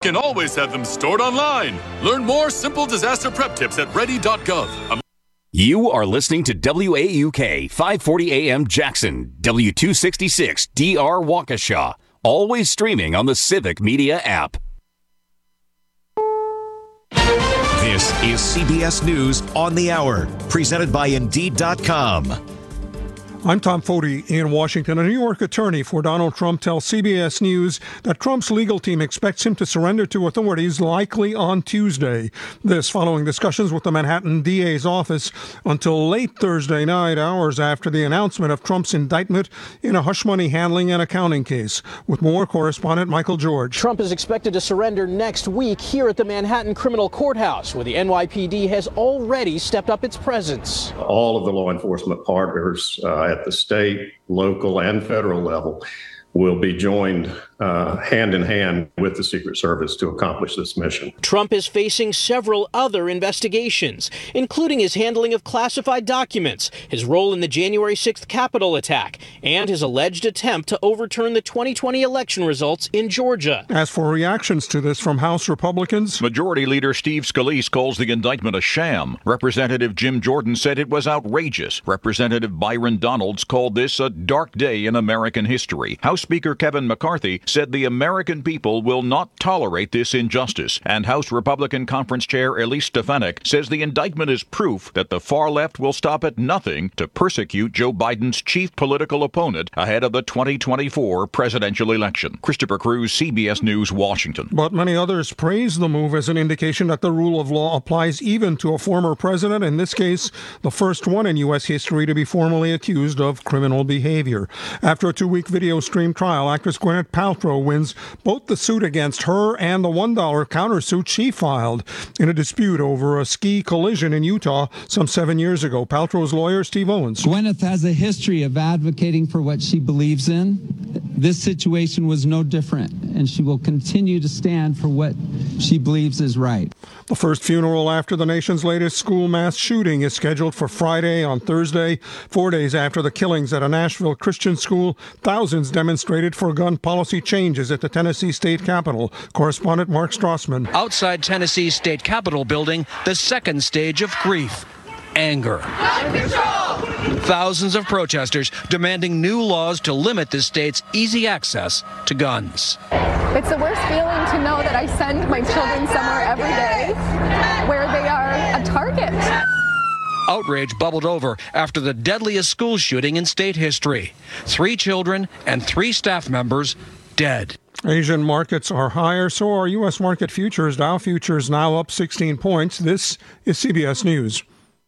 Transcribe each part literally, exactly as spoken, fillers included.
can always have them stored online. Learn more simple disaster prep tips at ready dot gov. Um, You are listening to W A U K, five forty A M Jackson, W two sixty-six D R Waukesha. Always streaming on the Civic Media app. This is C B S News on the Hour, presented by Indeed dot com. I'm Tom Foti in Washington. A New York attorney for Donald Trump tells C B S News that Trump's legal team expects him to surrender to authorities likely on Tuesday. This following discussions with the Manhattan D A's office until late Thursday night, hours after the announcement of Trump's indictment in a hush money handling and accounting case. With more, correspondent Michael George. Trump is expected to surrender next week here at the Manhattan Criminal Courthouse, where the N Y P D has already stepped up its presence. All of the law enforcement partners uh, at the state, local, and federal level will be joined uh, hand in hand with the Secret Service to accomplish this mission. Trump is facing several other investigations, including his handling of classified documents, his role in the January sixth Capitol attack, and his alleged attempt to overturn the twenty twenty election results in Georgia. As for reactions to this from House Republicans, Majority Leader Steve Scalise calls the indictment a sham. Representative Jim Jordan said it was outrageous. Representative Byron Donalds called this a dark day in American history. House Speaker Kevin McCarthy said the American people will not tolerate this injustice. And House Republican Conference Chair Elise Stefanik says the indictment is proof that the far left will stop at nothing to persecute Joe Biden's chief political opponent ahead of the twenty twenty-four presidential election. Christopher Cruz, C B S News, Washington. But many others praise the move as an indication that the rule of law applies even to a former president, in this case, the first one in U S history to be formally accused of criminal behavior. After a two-week video stream trial, actress Gwyneth Paltrow wins both the suit against her and the one dollar countersuit she filed in a dispute over a ski collision in Utah some seven years ago. Paltrow's lawyer, Steve Owens. Gwyneth has a history of advocating for what she believes in. This situation was no different, and she will continue to stand for what she believes is right. The first funeral after the nation's latest school mass shooting is scheduled for Friday on Thursday, four days after the killings at a Nashville Christian school. Thousands demonstrated for gun policy changes at the Tennessee State Capitol. Correspondent Mark Strassman. Outside Tennessee's State Capitol building, the second stage of grief. Anger. Gun control! Thousands of protesters demanding new laws to limit the state's easy access to guns. It's the worst feeling to know that I send my children somewhere every day where they are a target. Outrage bubbled over after the deadliest school shooting in state history. Three children and three staff members dead. Asian markets are higher, so are U S market futures. Dow futures now up sixteen points. This is C B S News.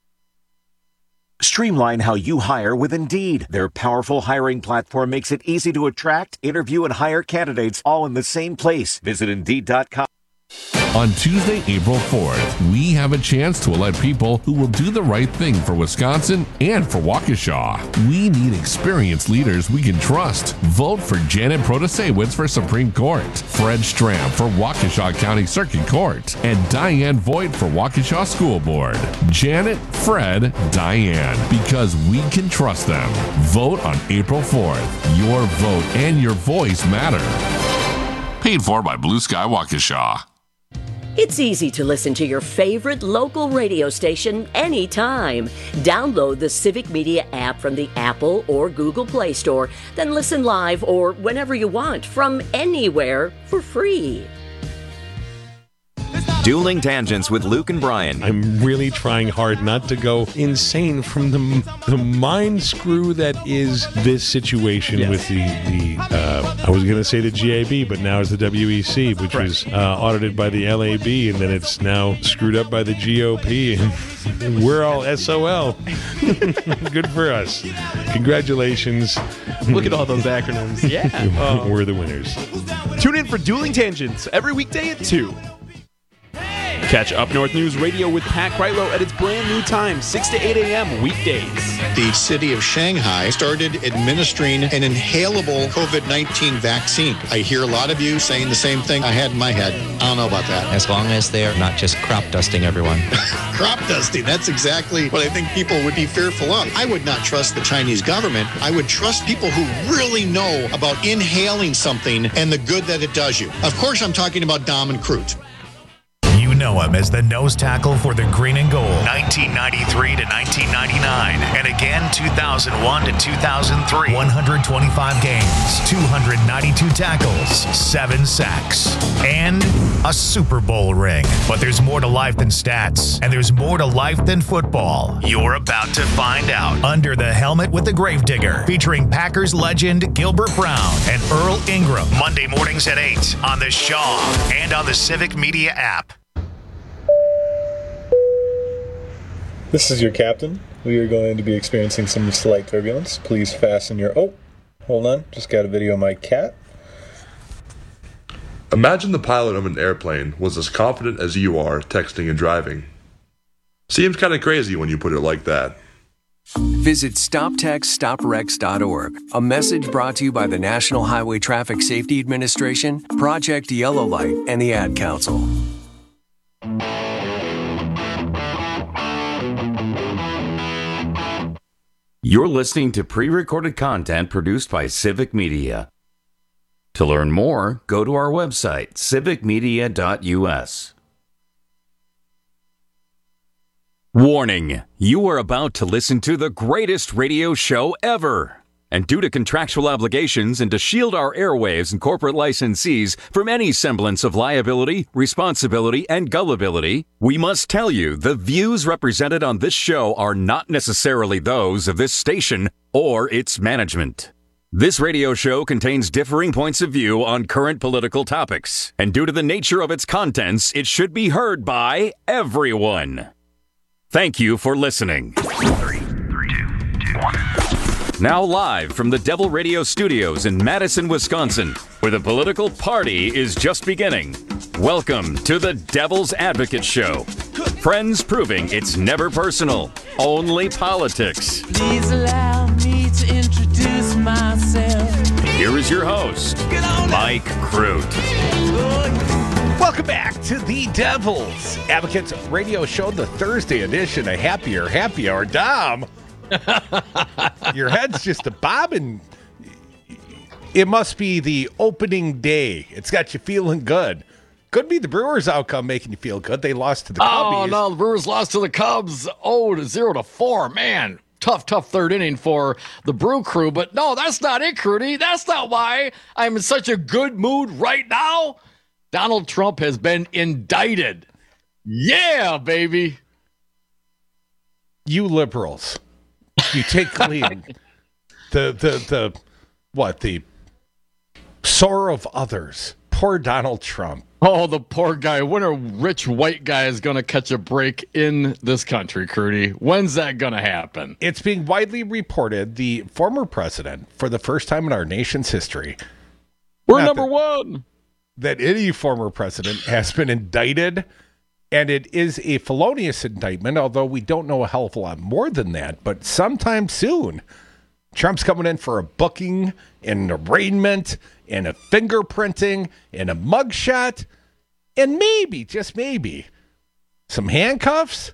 Streamline how you hire with Indeed. Their powerful hiring platform makes it easy to attract, interview, and hire candidates all in the same place. Visit Indeed dot com. On Tuesday, April fourth, we have a chance to elect people who will do the right thing for Wisconsin and for Waukesha. We need experienced leaders we can trust. Vote for Janet Protasewicz for Supreme Court, Fred Stram for Waukesha County Circuit Court, and Diane Voigt for Waukesha School Board. Janet, Fred, Diane, because we can trust them. Vote on April fourth. Your vote and your voice matter. Paid for by Blue Sky Waukesha. It's easy to listen to your favorite local radio station anytime. Download the Civic Media app from the Apple or Google Play Store, then listen live or whenever you want from anywhere for free. Dueling Tangents with Luke and Brian. I'm really trying hard not to go insane from the the mind screw that is this situation yes. with the, the uh, I was going to say the G A B, but now it's the W E C, which right. was uh, audited by the L A B, and then it's now screwed up by the G O P, and we're all S O L. Good for us. Congratulations. Look at all those acronyms. Yeah. We're the winners. Tune in for Dueling Tangents every weekday at two. Catch Up North News Radio with Pat Kreitlow at its brand new time, six to eight a.m. weekdays. The city of Shanghai started administering an inhalable COVID nineteen vaccine. I hear a lot of you saying the same thing I had in my head. I don't know about that. As long as they're not just crop dusting everyone. Crop dusting, that's exactly what I think people would be fearful of. I would not trust the Chinese government. I would trust people who really know about inhaling something and the good that it does you. Of course, I'm talking about Dom and Crute. You know him as the nose tackle for the green and gold, nineteen ninety-three to nineteen ninety-nine, and again two thousand one to two thousand three. one hundred twenty-five games, two hundred ninety-two tackles, seven sacks, and a Super Bowl ring. But there's more to life than stats, and there's more to life than football. You're about to find out. Under the Helmet with the Gravedigger, featuring Packers legend Gilbert Brown and Earl Ingram. Monday mornings at eight on the Shaw and on the Civic Media app. This is your captain. We are going to be experiencing some slight turbulence. Please fasten your... Oh, hold on. Just got a video of my cat. Imagine the pilot of an airplane was as confident as you are texting and driving. Seems kind of crazy when you put it like that. Visit stop text stop wrecks dot org. A message brought to you by the National Highway Traffic Safety Administration, Project Yellow Light, and the Ad Council. You're listening to pre-recorded content produced by Civic Media. To learn more, go to our website, civic media dot u s. Warning! You are about to listen to the greatest radio show ever. And due to contractual obligations and to shield our airwaves and corporate licensees from any semblance of liability, responsibility, and gullibility, we must tell you the views represented on this show are not necessarily those of this station or its management. This radio show contains differing points of view on current political topics, and due to the nature of its contents, it should be heard by everyone. Thank you for listening. Three, three, two, two, one. Now live from the Devil Radio Studios in Madison, Wisconsin, where the political party is just beginning. Welcome to the Devil's Advocate Show. Friends proving it's never personal, only politics. Please allow me to introduce myself. Here is your host, Mike Crute. Welcome back to the Devil's Advocates Radio Show, the Thursday edition, a happier, happy hour. Dom, your head's just a bobbing. It must be the opening day. It's got you feeling good. Could be the Brewers' outcome making you feel good. They lost to the Cubs. Oh, no, the Brewers lost to the Cubs oh to zero to four. Man, tough, tough third inning for the Brew Crew. But no, that's not it, Crudy. That's not why I'm in such a good mood right now. Donald Trump has been indicted. Yeah, baby. You liberals. You take lead. the, the, the, what, the sorrow of others. Poor Donald Trump. Oh, the poor guy. When a rich white guy is going to catch a break in this country, Crudy? When's that going to happen? It's being widely reported the former president, for the first time in our nation's history. We're number that, one. That any former president has been indicted. And it is a felonious indictment, although we don't know a hell of a lot more than that. But sometime soon, Trump's coming in for a booking and an arraignment and a fingerprinting and a mugshot and maybe, just maybe, some handcuffs.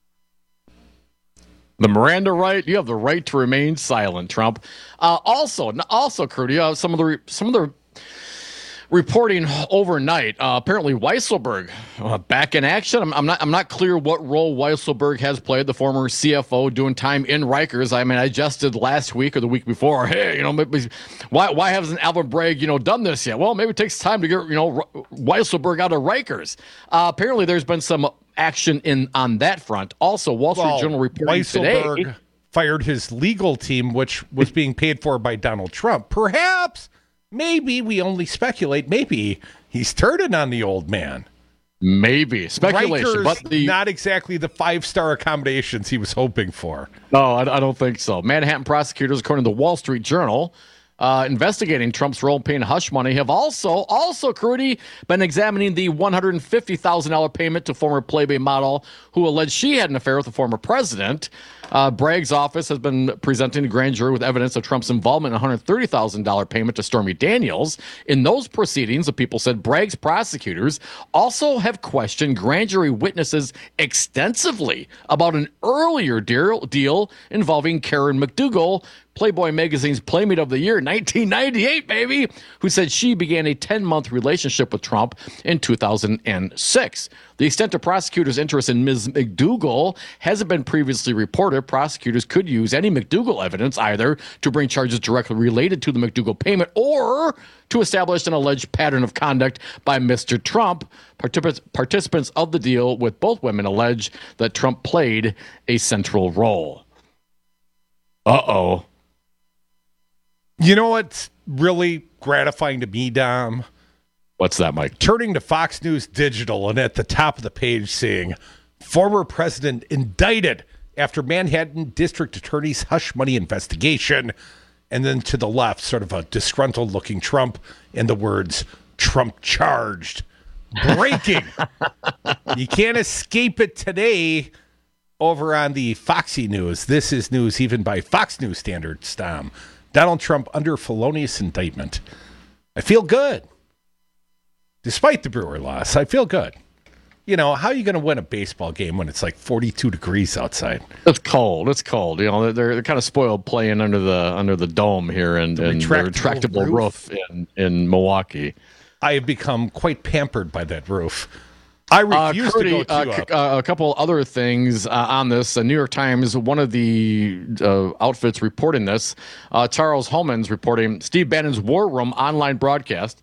The Miranda right. You have the right to remain silent, Trump. Uh, also, also, Crudy, uh, some of the some of the. reporting overnight, uh, apparently Weisselberg uh, back in action. I'm, I'm not. I'm not clear what role Weisselberg has played. The former C F O doing time in Rikers. I mean, I jested last week or the week before. Hey, you know, maybe, why why hasn't Alvin Bragg you know done this yet? Well, maybe it takes time to get you know Weisselberg out of Rikers. Uh, apparently, there's been some action in on that front. Also, Wall Street well, Journal reporting Weisselberg today fired his legal team, which was being paid for by Donald Trump. Perhaps. Maybe, we only speculate, maybe he's turning on the old man. Maybe. Speculation. Rikers, but the, not exactly the five-star accommodations he was hoping for. No, I, I don't think so. Manhattan prosecutors, according to the Wall Street Journal, uh, investigating Trump's role in paying hush money have also, also, Crudy, been examining the one hundred fifty thousand dollars payment to former Playboy model who alleged she had an affair with the former president. Uh, Bragg's office has been presenting the grand jury with evidence of Trump's involvement in a one hundred thirty thousand dollars payment to Stormy Daniels. In those proceedings, the people said Bragg's prosecutors also have questioned grand jury witnesses extensively about an earlier deal, deal involving Karen McDougal, Playboy magazine's Playmate of the Year, nineteen ninety-eight, baby, who said she began a ten-month relationship with Trump in two thousand six. The extent of prosecutors' interest in Miz McDougal hasn't been previously reported. Prosecutors could use any McDougal evidence either to bring charges directly related to the McDougal payment or to establish an alleged pattern of conduct by Mister Trump. Particip- participants of the deal with both women allege that Trump played a central role. Uh-oh. You know what's really gratifying to me, Dom? What's that, Mike? Turning to Fox News Digital and at the top of the page saying, former president indicted after Manhattan District Attorney's hush money investigation. And then to the left, sort of a disgruntled looking Trump and the words, Trump charged. Breaking. You can't escape it today over on the Foxy News. This is news even by Fox News standards, Dom. Donald Trump under felonious indictment. I feel good. Despite the Brewer loss, I feel good. You know, how are you going to win a baseball game when it's like forty-two degrees outside? It's cold. It's cold. You know, they're, they're kind of spoiled playing under the under the dome here and, and retractable, retractable roof, roof in, in Milwaukee. I have become quite pampered by that roof. I refuse uh, Crudy, to go too uh, up. Uh, a couple other things uh, on this. The New York Times, one of the uh, outfits reporting this, uh, Charles Homans reporting Steve Bannon's War Room online broadcast.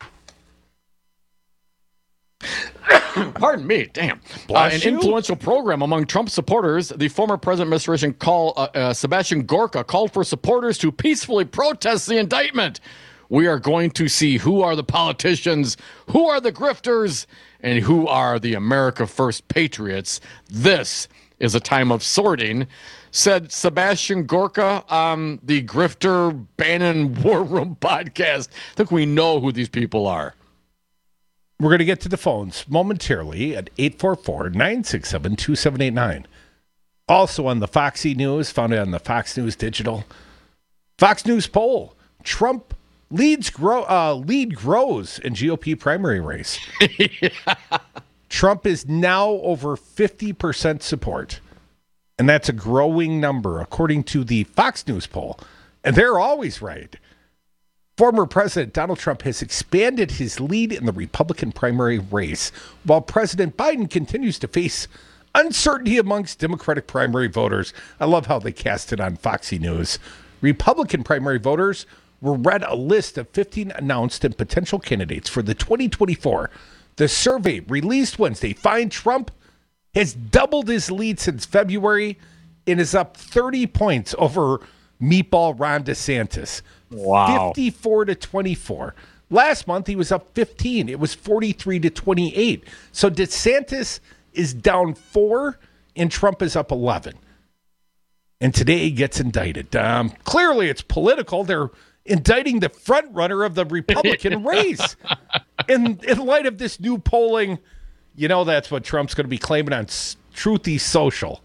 Pardon me, damn. Uh, an you? influential program among Trump supporters. The former president administration call uh, uh, Sebastian Gorka called for supporters to peacefully protest the indictment. We are going to see who are the politicians, who are the grifters, and who are the America First patriots. This is a time of sorting, said Sebastian Gorka on the Grifter Bannon War Room podcast. I think we know who these people are. We're going to get to the phones momentarily at eight four four, nine six seven, two seven eight nine. Also on the Foxy News, found it on the Fox News Digital. Fox News poll, Trump leads grow, uh, lead grows in G O P primary race. Yeah. Trump is now over fifty percent support, and that's a growing number according to the Fox News poll, and they're always right. Former President Donald Trump has expanded his lead in the Republican primary race, while President Biden continues to face uncertainty amongst Democratic primary voters. I love how they cast it on Foxy News. Republican primary voters were read a list of fifteen announced and potential candidates for the twenty twenty-four. The survey released Wednesday finds Trump has doubled his lead since February and is up thirty points over Meatball Ron DeSantis. Wow. fifty-four to twenty-four. Last month, he was up fifteen. It was forty-three to twenty-eight. So DeSantis is down four, and Trump is up eleven. And today he gets indicted. Um, clearly, it's political. They're indicting the front runner of the Republican race. In, in light of this new polling, you know that's what Trump's going to be claiming on Truthy Social.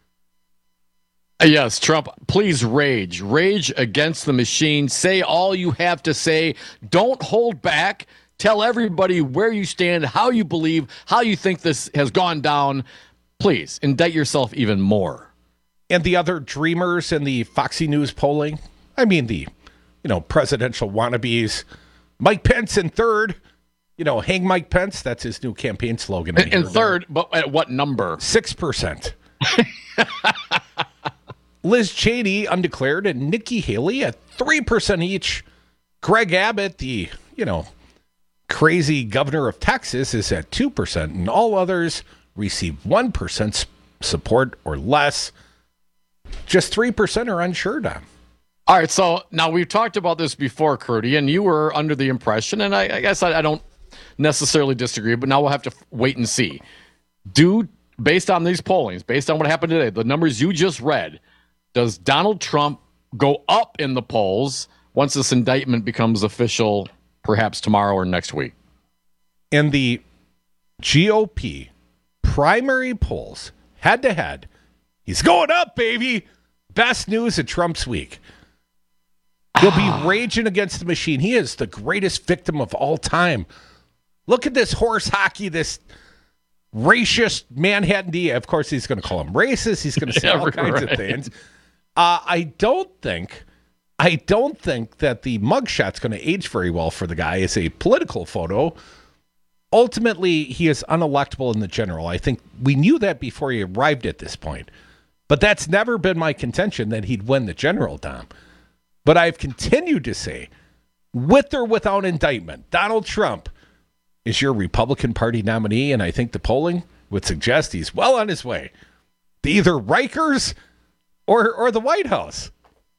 Yes, Trump, please rage. Rage against the machine. Say all you have to say. Don't hold back. Tell everybody where you stand, how you believe, how you think this has gone down. Please, indict yourself even more. And the other dreamers in the Foxy News polling, I mean the, you know, presidential wannabes, Mike Pence in third. You know, hang Mike Pence, that's his new campaign slogan. In, in third, but at what number? six percent. Liz Cheney, undeclared, and Nikki Haley at three percent each. Greg Abbott, the, you know, crazy governor of Texas, is at two percent, and all others receive one percent support or less. Just three percent are unsure, Don. All right, so now we've talked about this before, Crudy, and you were under the impression, and I, I guess I, I don't necessarily disagree, but now we'll have to wait and see. Do, based on these pollings, based on what happened today, the numbers you just read, does Donald Trump go up in the polls once this indictment becomes official, perhaps tomorrow or next week. And the G O P primary polls, head to head, he's going up, baby. Best news of Trump's week. He'll be raging against the machine. He is the greatest victim of all time. Look at this horse hockey, this racist Manhattan D A. Of course, he's going to call him racist. He's going to say Yeah, all kinds right. of things. Uh, I don't think, I don't think that the mugshot's going to age very well for the guy as a political photo. Ultimately, he is unelectable in the general. I think we knew that before he arrived at this point. But that's never been my contention that he'd win the general, Dom. But I've continued to say, with or without indictment, Donald Trump is your Republican Party nominee, and I think the polling would suggest he's well on his way to either Rikers or or the White House.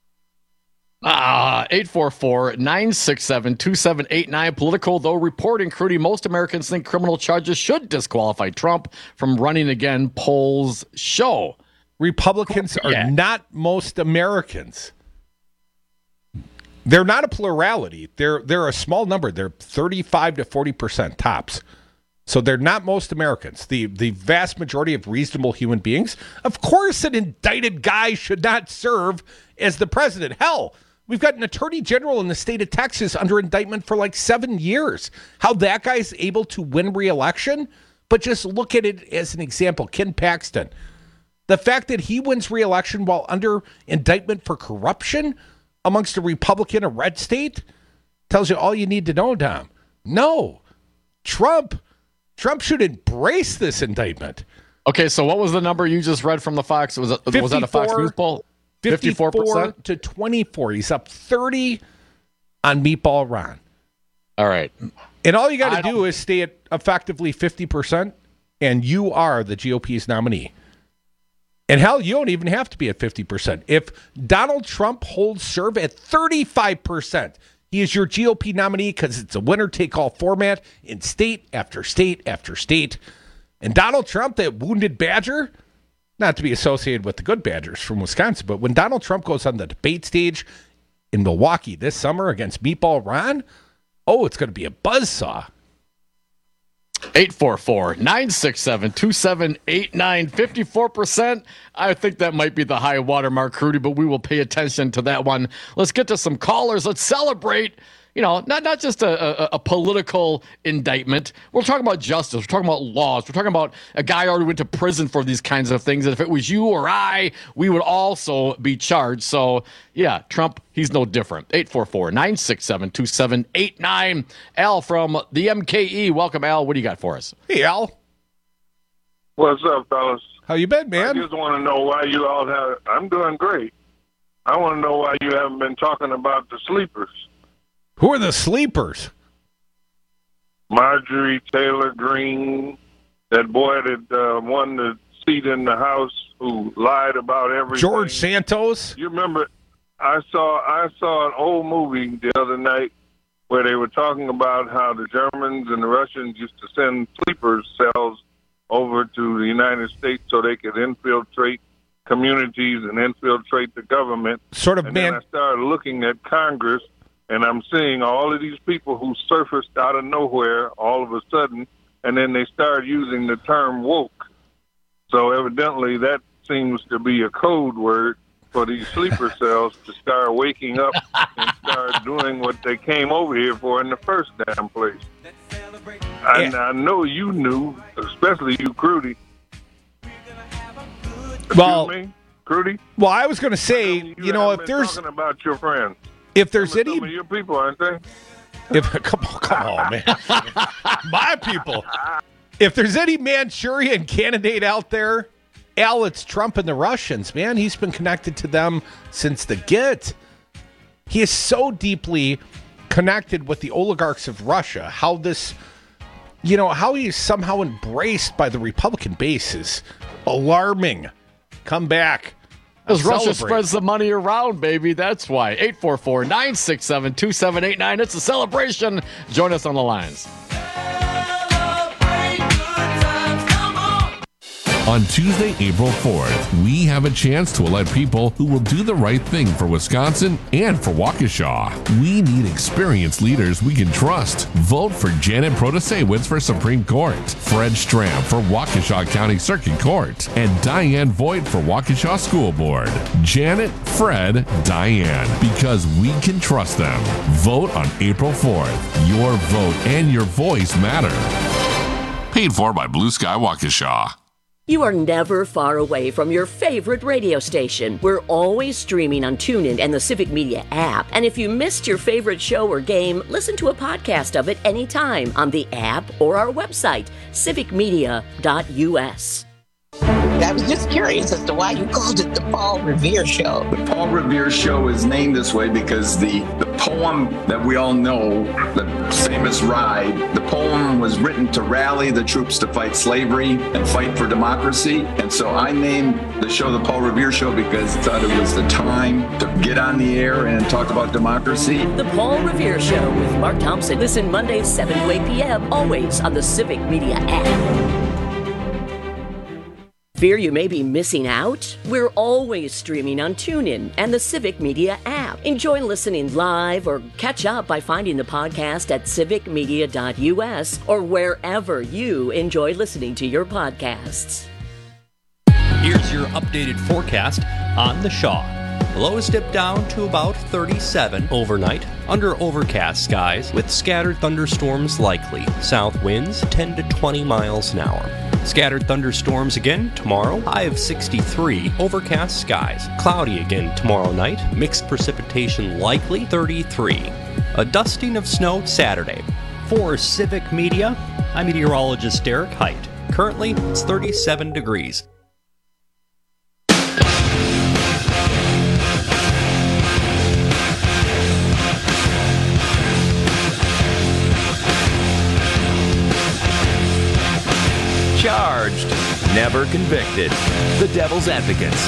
Ah, eight four four, nine six seven, two seven eight nine. Political, though, reporting, Crudy, most Americans think criminal charges should disqualify Trump from running again, polls show. Republicans are not most Americans. They're not a plurality. They're they're a small number. They're thirty-five to forty percent tops. So they're not most Americans. The the vast majority of reasonable human beings. Of course, an indicted guy should not serve as the president. Hell, we've got an attorney general in the state of Texas under indictment for like seven years. How that guy's able to win re-election? But just look at it as an example. Ken Paxton. The fact that he wins re-election while under indictment for corruption amongst a Republican, a red state, tells you all you need to know, Dom. No. Trump, Trump should embrace this indictment. Okay, so what was the number you just read from the Fox? Was, it, was that a Fox News poll? fifty-four percent to twenty-four. He's up thirty on Meatball Ron. All right. And all you got to do is stay at effectively fifty percent, and you are the G O P's nominee. And hell, you don't even have to be at fifty percent. If Donald Trump holds serve at thirty-five percent, he is your G O P nominee because it's a winner-take-all format in state after state after state. And Donald Trump, that wounded badger, not to be associated with the good Badgers from Wisconsin, but when Donald Trump goes on the debate stage in Milwaukee this summer against Meatball Ron, oh, it's going to be a buzzsaw. eight four four, nine six seven, two seven eight nine, fifty-four percent. I think that might be the high watermark, Crudy, but we will pay attention to that one. Let's get to some callers. Let's celebrate, you know, not, not just a, a, a political indictment. We're talking about justice. We're talking about laws. We're talking about a guy already went to prison for these kinds of things. And if it was you or I, we would also be charged. So, yeah, Trump, he's no different. eight four four, nine six seven, two seven eight nine. Al from the M K E. Welcome, Al. What do you got for us? Hey, Al. What's up, fellas? How you been, man? I just want to know why you all have... I'm doing great. I want to know why you haven't been talking about the sleepers. Who are the sleepers? Marjorie Taylor Greene, that boy that uh, won the seat in the House who lied about everything. George Santos? You remember, I saw I saw an old movie the other night where they were talking about how the Germans and the Russians used to send sleeper cells over to the United States so they could infiltrate communities and infiltrate the government. Sort of, and man. then I started looking at Congress, and I'm seeing all of these people who surfaced out of nowhere all of a sudden, and then they started using the term woke. So evidently that seems to be a code word for these sleeper cells to start waking up and start doing what they came over here for in the first damn place. I, I know you knew, especially you, Crudy. Well, me, Crudy? Well, I was going to say, you, you know, if been there's talking about your friends, if there's some any, of your people, aren't they? If come on, come on, man, my people. If there's any Manchurian candidate out there, Al, it's Trump and the Russians, man. He's been connected to them since the get. He is so deeply connected with the oligarchs of Russia. How this, you know, how he's somehow embraced by the Republican base is alarming. Come back. Because Russia Celebrate. spreads the money around, baby. That's why. eight four four, nine six seven, two seven eight nine. It's a celebration. Join us on the lines. On Tuesday, April fourth, we have a chance to elect people who will do the right thing for Wisconsin and for Waukesha. We need experienced leaders we can trust. Vote for Janet Protasewicz for Supreme Court, Fred Stramp for Waukesha County Circuit Court, and Diane Voigt for Waukesha School Board. Janet, Fred, Diane, because we can trust them. Vote on April fourth. Your vote and your voice matter. Paid for by Blue Sky Waukesha. You are never far away from your favorite radio station. We're always streaming on TuneIn and the Civic Media app. And if you missed your favorite show or game, listen to a podcast of it anytime on the app or our website, civic media dot u s. I was just curious as to why you called it the Paul Revere Show. The Paul Revere Show is named this way because the, the poem that we all know, the famous ride, the poem was written to rally the troops to fight slavery and fight for democracy. And so I named the show the Paul Revere Show because I thought it was the time to get on the air and talk about democracy. The Paul Revere Show with Mark Thompson. Listen Mondays, seven to eight p.m., always on the Civic Media app. Fear you may be missing out? We're always streaming on TuneIn and the Civic Media app. Enjoy listening live or catch up by finding the podcast at civic media dot u s or wherever you enjoy listening to your podcasts. Here's your updated forecast on the Shaw. Lows dip down to about thirty-seven overnight under overcast skies with scattered thunderstorms likely. South winds ten to twenty miles an hour. Scattered thunderstorms again tomorrow, high of sixty-three, overcast skies. Cloudy again tomorrow night, mixed precipitation likely, thirty-three. A dusting of snow Saturday. For Civic Media, I'm meteorologist Derek Height. Currently, it's thirty-seven degrees. Charged, never convicted. The Devil's Advocates.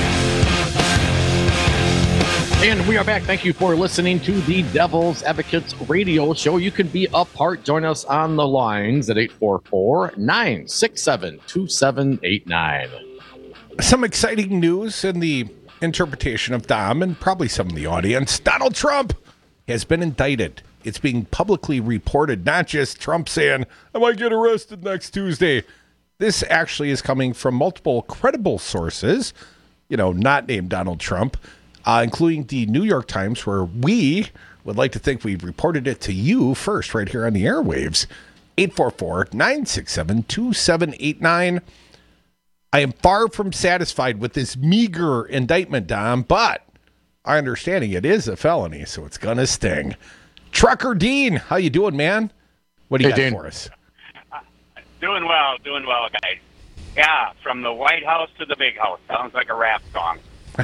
And we are back. Thank you for listening to the Devil's Advocates radio show. You can be a part. Join us on the lines at eight four four, nine six seven, two seven eight nine. Some exciting news in the interpretation of Dom and probably some of the audience. Donald Trump has been indicted. It's being publicly reported, not just Trump saying, I might get arrested next Tuesday. This actually is coming from multiple credible sources, you know, not named Donald Trump, uh, including the New York Times, where we would like to think we've reported it to you first right here on the airwaves. eight four four, nine six seven, two seven eight nine. I am far from satisfied with this meager indictment, Dom, but our understanding it is a felony, so it's going to sting. Trucker Dean, how you doing, man? What do you hey, got Dean. for us? Uh, doing well, doing well, guys. Yeah, from the White House to the Big House. Sounds like a rap song.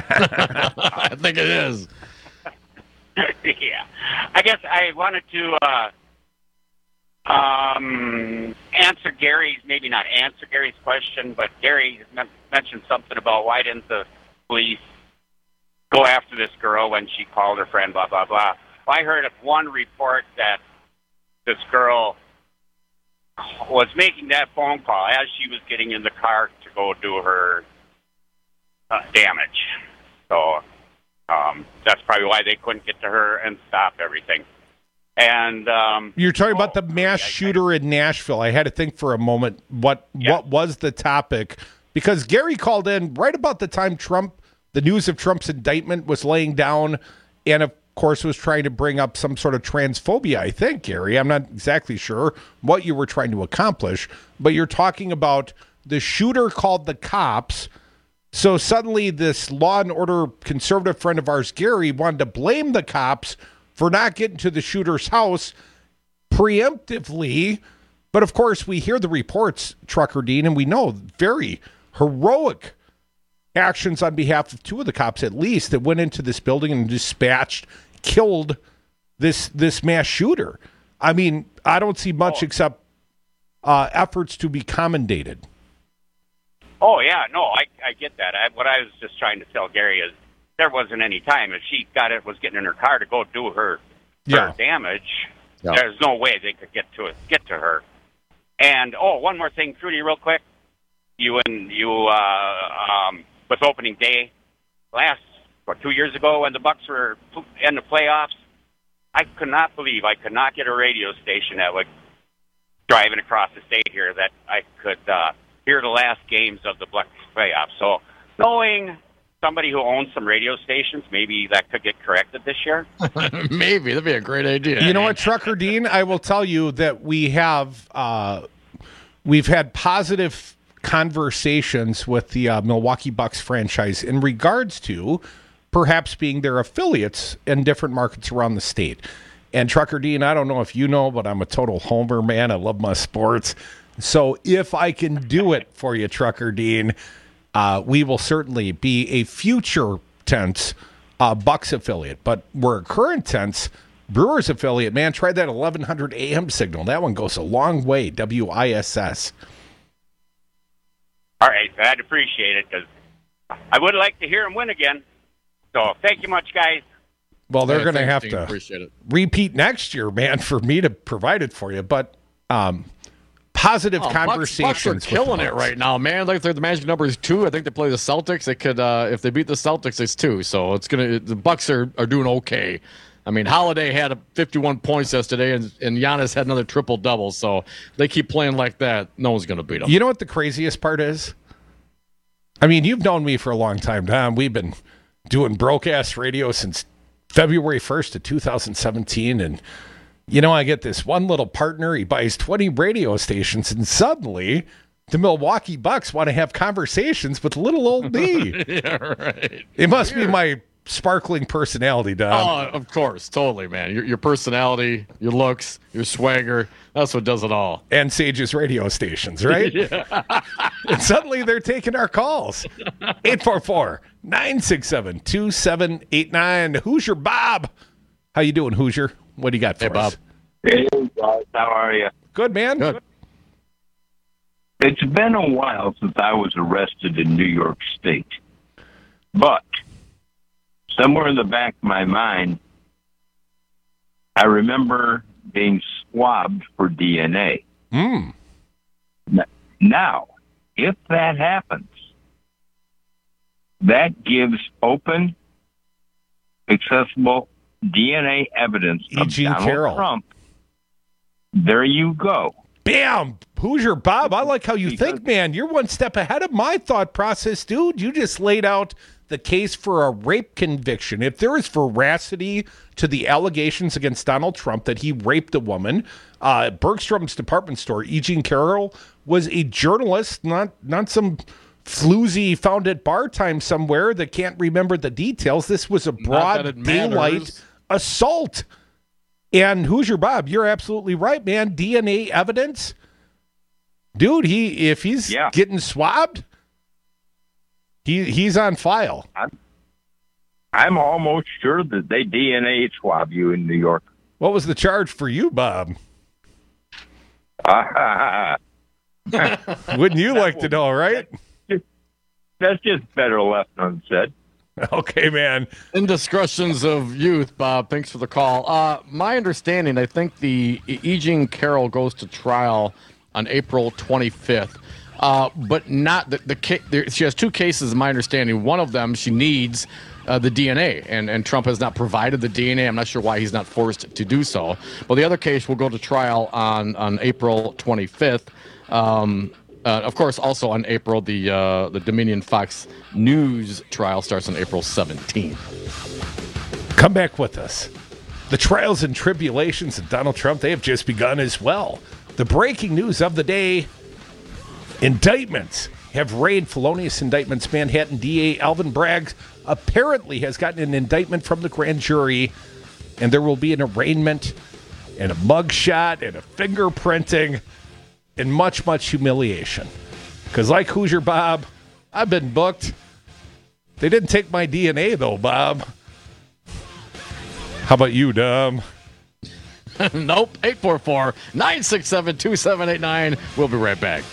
I think it is. Yeah. I guess I wanted to uh, um, answer Gary's, maybe not answer Gary's question, but Gary mentioned something about why didn't the police go after this girl when she called her friend, blah, blah, blah. I heard of one report that this girl was making that phone call as she was getting in the car to go do her uh, damage. So um, that's probably why they couldn't get to her and stop everything. And um, you're talking oh, about the mass I, shooter I, in Nashville. I had to think for a moment what yeah. what was the topic, because Gary called in right about the time Trump, the news of Trump's indictment was laying down, and of course was trying to bring up some sort of transphobia, I think, Gary. I'm not exactly sure what you were trying to accomplish, but you're talking about the shooter called the cops. So suddenly this law and order conservative friend of ours, Gary, wanted to blame the cops for not getting to the shooter's house preemptively. But of course, we hear the reports, Trucker Dean, and we know very heroic actions on behalf of two of the cops, at least, that went into this building and dispatched, killed this this mass shooter. I mean, I don't see much oh. except uh, efforts to be commendated. Oh, yeah, no, I, I get that. I, what I was just trying to tell Gary is there wasn't any time. If she got it, was getting in her car to go do her, yeah. her damage, yeah. there's no way they could get to it, get to her. And, oh, one more thing, Trudy, real quick. you and you uh, um, with opening day last what two years ago when the Bucks were in the playoffs. I could not believe I could not get a radio station that would driving across the state here that I could uh, hear the last games of the Bucks playoffs. So knowing somebody who owns some radio stations, maybe that could get corrected this year. Maybe that'd be a great idea. You know what, Trucker Dean? I will tell you that we have uh, we've had positive conversations with the uh, Milwaukee Bucks franchise in regards to perhaps being their affiliates in different markets around the state. And Trucker Dean, I don't know if you know, but I'm a total homer, man. I love my sports. So if I can do it for you, Trucker Dean, uh, we will certainly be a future tense uh, Bucks affiliate. But we're a current tense Brewers affiliate. Man, try that eleven hundred A M signal. That one goes a long way, W I S S. All right, I'd appreciate it because I would like to hear him win again. So thank you much, guys. Well, they're Yeah, going to thanks, have Dean. to Appreciate it. repeat next year, man, for me to provide it for you. But um, positive Oh, Bucks- conversations. Bucks, are with the killing it Bucks. right now, man. Like they're the magic number is two. I think they play the Celtics. They could, uh, if they beat the Celtics, it's two. So it's gonna. The Bucks are, are doing okay. I mean, Holiday had a fifty-one points yesterday, and and Giannis had another triple double. So they keep playing like that. No one's gonna beat them. You know what the craziest part is? I mean, you've known me for a long time, Tom. We've been doing broadcast radio since February first of two thousand seventeen. And, you know, I get this one little partner. He buys twenty radio stations, and suddenly the Milwaukee Bucks want to have conversations with little old me. Yeah, right. It must be my sparkling personality, Dom. Oh, of course, totally, man. Your, your personality, your looks, your swagger—that's what does it all. And Sage's radio stations, right? Yeah. And suddenly they're taking our calls. eight four four, nine six seven, two seven eight nine. Hoosier Bob. How you doing, Hoosier? What do you got for Hey, us? Bob. Hey, guys. How are you? Good, man. Good. It's been a while since I was arrested in New York State. But somewhere in the back of my mind, I remember being swabbed for D N A. Mm. Now, if that happens, that gives open, accessible D N A evidence of Eugene Donald Carroll. Trump. There you go. Bam! Hoosier Bob, I like how you think, man. You're one step ahead of my thought process, dude. You just laid out the case for a rape conviction. If there is veracity to the allegations against Donald Trump that he raped a woman, uh, Bergstrom's department store, Eugene Carroll, was a journalist, not not some floozy found at bar time somewhere that can't remember the details. This was a that broad it daylight matters. assault. And Hoosier Bob, you're absolutely right, man. D N A evidence, dude. He if he's Yeah. getting swabbed, he he's on file. I'm, I'm almost sure that they D N A swab you in New York. What was the charge for you, Bob? Uh, Wouldn't you like to know, right? That's just better left unsaid. Okay, man. Indiscretions of youth, Bob. Thanks for the call. Uh, my understanding, I think the E. Jean Carroll goes to trial on April twenty-fifth, uh, but not the, the ca- there, she has two cases. My understanding, one of them she needs uh, the D N A, and and Trump has not provided the D N A. I'm not sure why he's not forced to do so. But the other case will go to trial on on April twenty-fifth. Um, Uh, of course, also on April, the uh, the Dominion Fox News trial starts on April seventeenth. Come back with us. The trials and tribulations of Donald Trump, they have just begun as well. The breaking news of the day, indictments have rained. Felonious indictments. Manhattan D A Alvin Bragg apparently has gotten an indictment from the grand jury, and there will be an arraignment and a mugshot and a fingerprinting and much, much humiliation. Because like Hoosier Bob, I've been booked. They didn't take my D N A, though, Bob. How about you, Dom? Nope. eight four four, nine six seven, two seven eight nine. We'll be right back.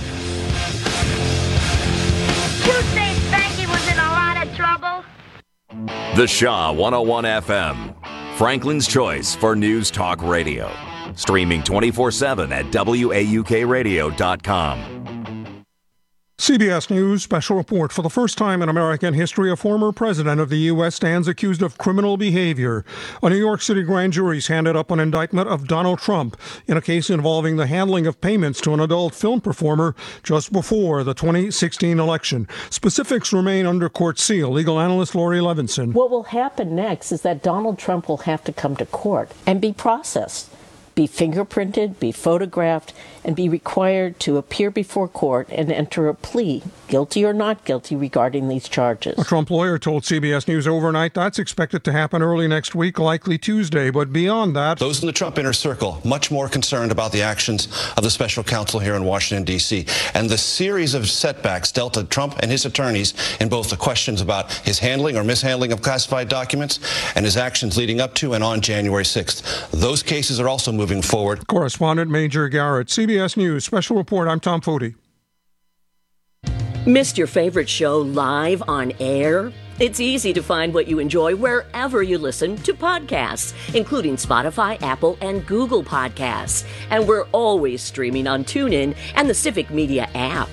You say Spanky was in a lot of trouble? The Shaw one oh one F M, Franklin's choice for News Talk Radio. Streaming twenty-four seven at W A U K radio dot com. C B S News special report. For the first time in American history, a former president of the U S stands accused of criminal behavior. A New York City grand jury's handed up an indictment of Donald Trump in a case involving the handling of payments to an adult film performer just before the twenty sixteen election. Specifics remain under court seal. Legal analyst Lori Levinson. What will happen next is that Donald Trump will have to come to court and be processed, be fingerprinted, be photographed, and be required to appear before court and enter a plea, guilty or not guilty, regarding these charges. A Trump lawyer told C B S News overnight that's expected to happen early next week, likely Tuesday. But beyond that, those in the Trump inner circle much more concerned about the actions of the special counsel here in Washington, D C, and the series of setbacks dealt to Trump and his attorneys in both the questions about his handling or mishandling of classified documents and his actions leading up to and on January sixth. Those cases are also moving forward. Correspondent Major Garrett, C B S News Special Report. I'm Tom Foti. Missed your favorite show live on air? It's easy to find what you enjoy wherever you listen to podcasts, including Spotify, Apple, and Google Podcasts. And we're always streaming on TuneIn and the Civic Media app.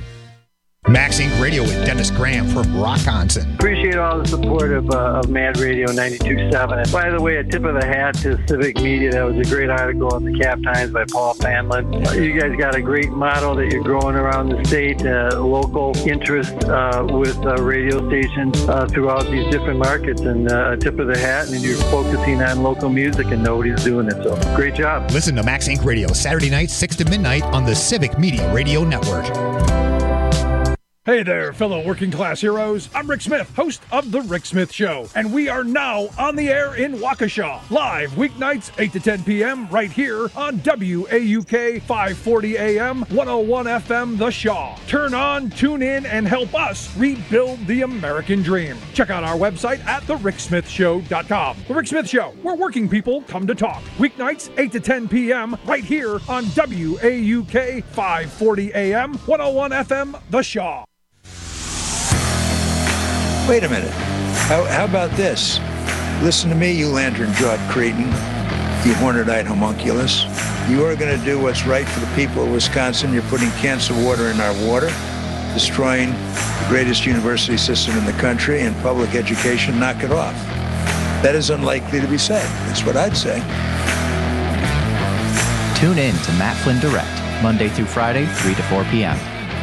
Max Inc Radio with Dennis Graham from Rockonson. Appreciate all the support of, uh, of Mad Radio ninety-two point seven. And by the way, a tip of the hat to Civic Media. That was a great article in the Cap Times by Paul Fanlin. Uh, you guys got a great model that you're growing around the state, uh, local interest uh, with uh, radio stations uh, throughout these different markets. And uh, a tip of the hat, and you're focusing on local music, and nobody's doing it. So great job. Listen to Max Inc Radio Saturday night, six to midnight on the Civic Media Radio Network. Hey there, fellow working class heroes. I'm Rick Smith, host of The Rick Smith Show, and we are now on the air in Waukesha, live weeknights eight to ten p.m. right here on W A U K five forty A M, one oh one F M The Shaw. Turn on, tune in, and help us rebuild the American dream. Check out our website at the rick smith show dot com. The Rick Smith Show, where working people come to talk. Weeknights eight to ten p.m. right here on W A U K five forty A M, one oh one F M The Shaw. Wait a minute. How, how about this? Listen to me, you lantern-jawed cretin, you horned-eyed homunculus. You are going to do what's right for the people of Wisconsin. You're putting cancer water in our water, destroying the greatest university system in the country and public education. Knock it off. That is unlikely to be said. That's what I'd say. Tune in to Matt Flynn Direct, Monday through Friday, three to four p.m.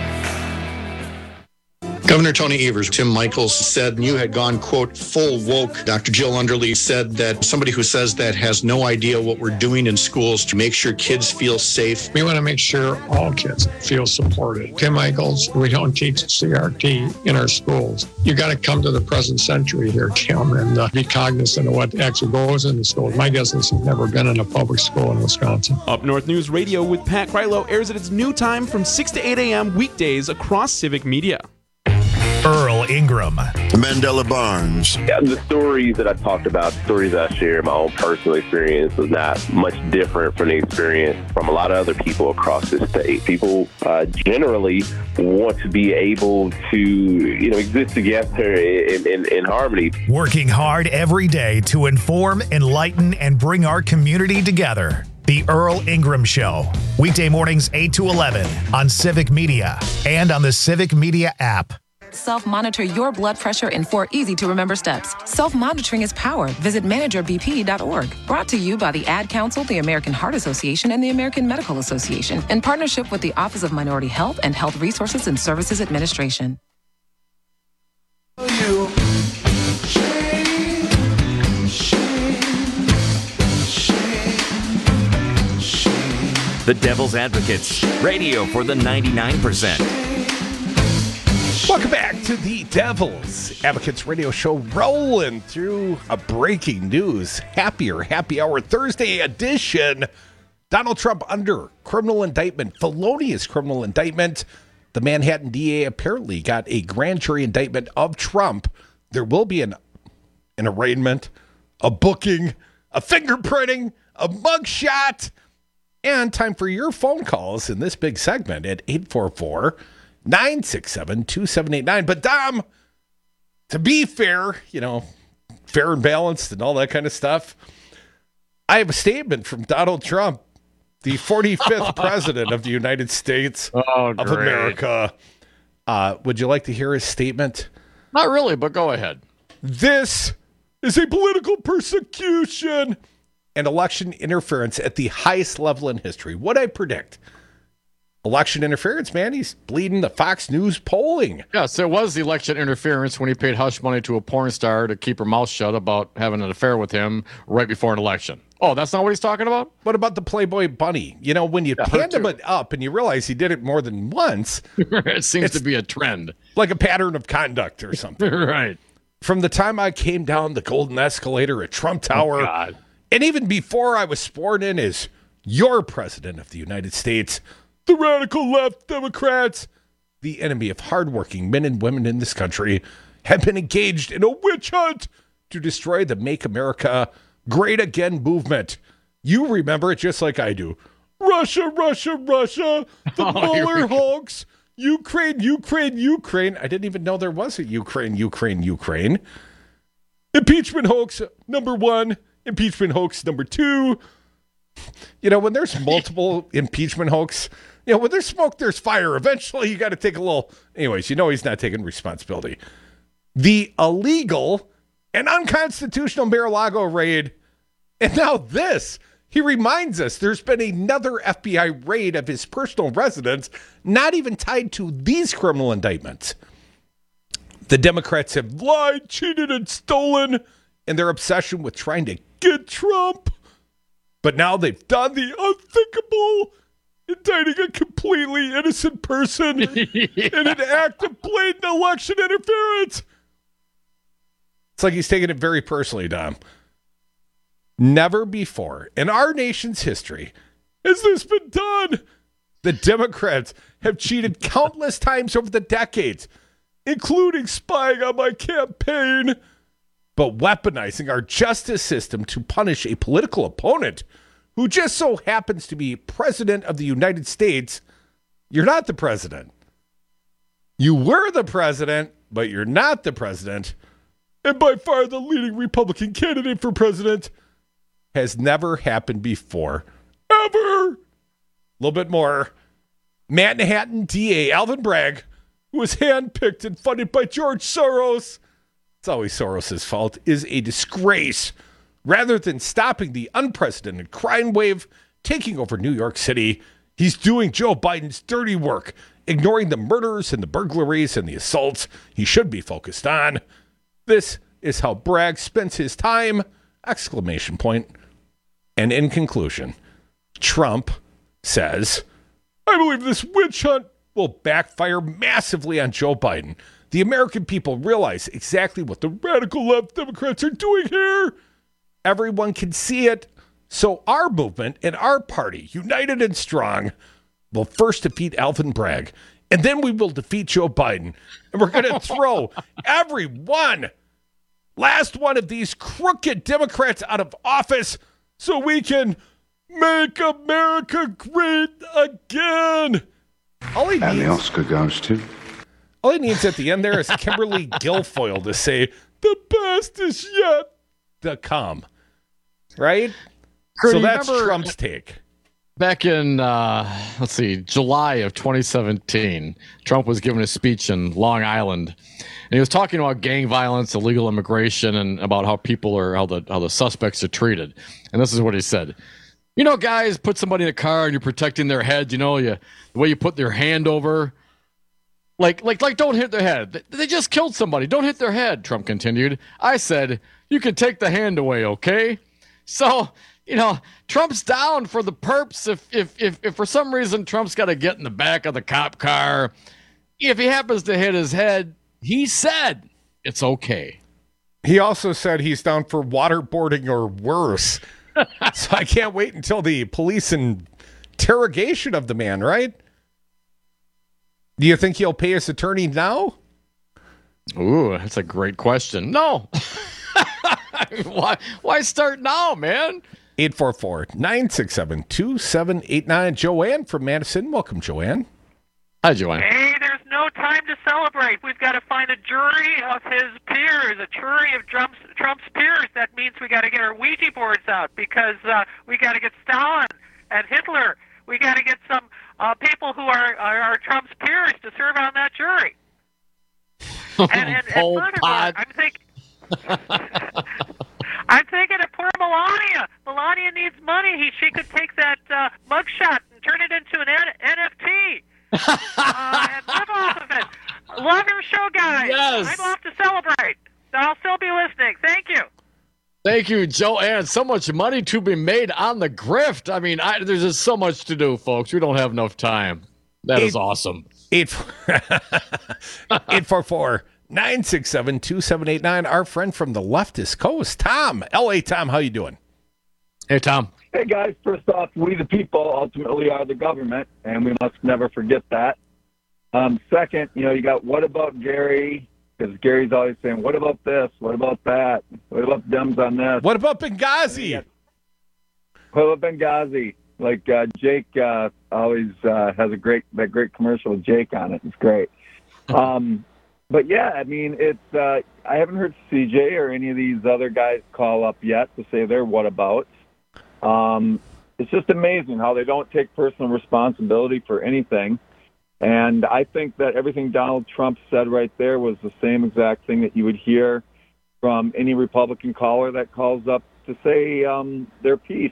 Governor Tony Evers, Tim Michaels said you had gone, quote, full woke. Doctor Jill Underly said that somebody who says that has no idea what we're doing in schools to make sure kids feel safe. We want to make sure all kids feel supported. Tim Michaels, we don't teach C R T in our schools. You got to come to the present century here, Tim, and uh, be cognizant of what actually goes in the schools. My guess is you've never been in a public school in Wisconsin. Up North News Radio with Pat Krylo airs at its new time from six to eight a.m. weekdays across Civic Media. Earl Ingram. Mandela Barnes. Yeah, the stories that I talked about, the stories that I share, my own personal experience was not much different from the experience from a lot of other people across this state. People uh, generally want to be able to, you know, exist together in, in, in harmony. Working hard every day to inform, enlighten, and bring our community together. The Earl Ingram Show. Weekday mornings eight to eleven on Civic Media and on the Civic Media app. Self-monitor your blood pressure in four easy-to-remember steps. Self-monitoring is power. Visit manager b p dot org. Brought to you by the Ad Council, the American Heart Association, and the American Medical Association in partnership with the Office of Minority Health and Health Resources and Services Administration. You. The Devil's Advocates, radio for the ninety-nine percent. Welcome back to the Devil's Advocates radio show, rolling through a breaking news, happier happy hour Thursday edition. Donald Trump under criminal indictment, felonious criminal indictment. The Manhattan D A apparently got a grand jury indictment of Trump. There will be an, an arraignment, a booking, a fingerprinting, a mugshot, and time for your phone calls in this big segment at eight four four, nine six seven, two seven eight nine. But Dom, to be fair, you know, fair and balanced and all that kind of stuff, I have a statement from Donald Trump, the forty-fifth president of the United States oh, of America. Uh, would you like to hear his statement? Not really, but go ahead. This is a political persecution and election interference at the highest level in history. What I predict? Election interference, man. He's bleeding the Fox News polling. Yes, it was election interference when he paid hush money to a porn star to keep her mouth shut about having an affair with him right before an election. Oh, that's not what he's talking about? What about the Playboy Bunny? You know, when you Yeah, tandem too. it up and you realize he did it more than once, It seems It's- to be a trend. like a pattern of conduct or something. Right. From the time I came down the golden escalator at Trump Tower, Oh, God. and even before I was sworn in as your president of the United States, the radical left Democrats, the enemy of hardworking men and women in this country, have been engaged in a witch hunt to destroy the Make America Great Again movement. You remember it just like I do. Russia, Russia, Russia, the Oh, here we Mueller go. hoax, Ukraine, Ukraine, Ukraine. I didn't even know there was a Ukraine, Ukraine, Ukraine. Impeachment hoax number one, impeachment hoax number two. You know, when there's multiple impeachment hoax, you know, when there's smoke, there's fire. Eventually, you got to take a little. Anyways, you know he's not taking responsibility. The illegal and unconstitutional Mar-a-Lago raid, and now this. He reminds us there's been another F B I raid of his personal residence, not even tied to these criminal indictments. The Democrats have lied, cheated, and stolen in their obsession with trying to get Trump. But now they've done the unthinkable, indicting a completely innocent person in an act of blatant election interference. It's like he's taking it very personally, Dom. Never before in our nation's history has this been done. The Democrats have cheated countless times over the decades, including spying on my campaign, but weaponizing our justice system to punish a political opponent who just so happens to be president of the United States. You're not the president. You were the president, but you're not the president. And by far the leading Republican candidate for president. Has never happened before. Ever. A little bit more. Manhattan D A Alvin Bragg, who was handpicked and funded by George Soros, it's always Soros' fault, is a disgrace. Rather than stopping the unprecedented crime wave taking over New York City, he's doing Joe Biden's dirty work, ignoring the murders and the burglaries and the assaults he should be focused on. This is how Bragg spends his time! Exclamation point. And in conclusion, Trump says, I believe this witch hunt will backfire massively on Joe Biden. The American people realize exactly what the radical left Democrats are doing here. Everyone can see it. So our movement and our party, united and strong, will first defeat Alvin Bragg. And then we will defeat Joe Biden. And we're going to throw every one, last one of these crooked Democrats out of office so we can make America great again. All he And the needs, Oscar goes to. all he needs at the end there is Kimberly Guilfoyle to say, the best is yet to come. Right? Kurt, so you that's remember- Trump's take. Back in, uh, let's see, July of twenty seventeen, Trump was giving a speech in Long Island, and he was talking about gang violence, illegal immigration, and about how people are, how the how the suspects are treated. And this is what he said: "You know, guys, put somebody in a car and you're protecting their head. You know, you the way you put their hand over, like like like don't hit their head. They, they just killed somebody. Don't hit their head." Trump continued. I said, "You can take the hand away, okay?" So. You know, Trump's down for the perps if if if, if for some reason Trump's got to get in the back of the cop car. If he happens to hit his head, he said it's okay. He also said he's down for waterboarding or worse. So I can't wait until the police interrogation of the man, right? Do you think he'll pay his attorney now? Ooh, that's a great question. No. why why start now, man? eight four four, nine six seven, two seven eight nine. Joanne from Madison. Welcome, Joanne. Hi, Joanne. Hey, there's no time to celebrate. We've got to find a jury of his peers, a jury of Trump's, Trump's peers. That means we got to get our Ouija boards out because uh, we got to get Stalin and Hitler. We got to get some uh, people who are, are, are Trump's peers. Pierce to serve on that jury. And, and, and Pol furthermore, Pot. I'm thinking, I'm thinking of poor Melania. Melania needs money. He, she could take that uh, mugshot and turn it into an N- NFT uh, and live off of it. Love your show, guys. Yes. I'm off to celebrate. I'll still be listening. Thank you. Thank you, Joanne. So much money to be made on the grift. I mean, I, there's just so much to do, folks. We don't have enough time. That Eight- is awesome. eight four four, nine six seven, two seven eight nine. Our friend from the leftist coast, Tom. L A Tom, how you doing? Hey, Tom. Hey, guys. First off, we the people ultimately are the government, and we must never forget that. Um, second, you know, you got what about Gary? Because Gary's always saying, what about this? What about that? What about Dems on this? What about Benghazi? What about Benghazi? Like uh, Jake uh, always uh, has a great that great commercial with Jake on it. It's great. Um, but yeah, I mean, it's uh, I haven't heard C J or any of these other guys call up yet to say they're whatabouts. Um, it's just amazing how they don't take personal responsibility for anything. And I think that everything Donald Trump said right there was the same exact thing that you would hear from any Republican caller that calls up to say um, their piece.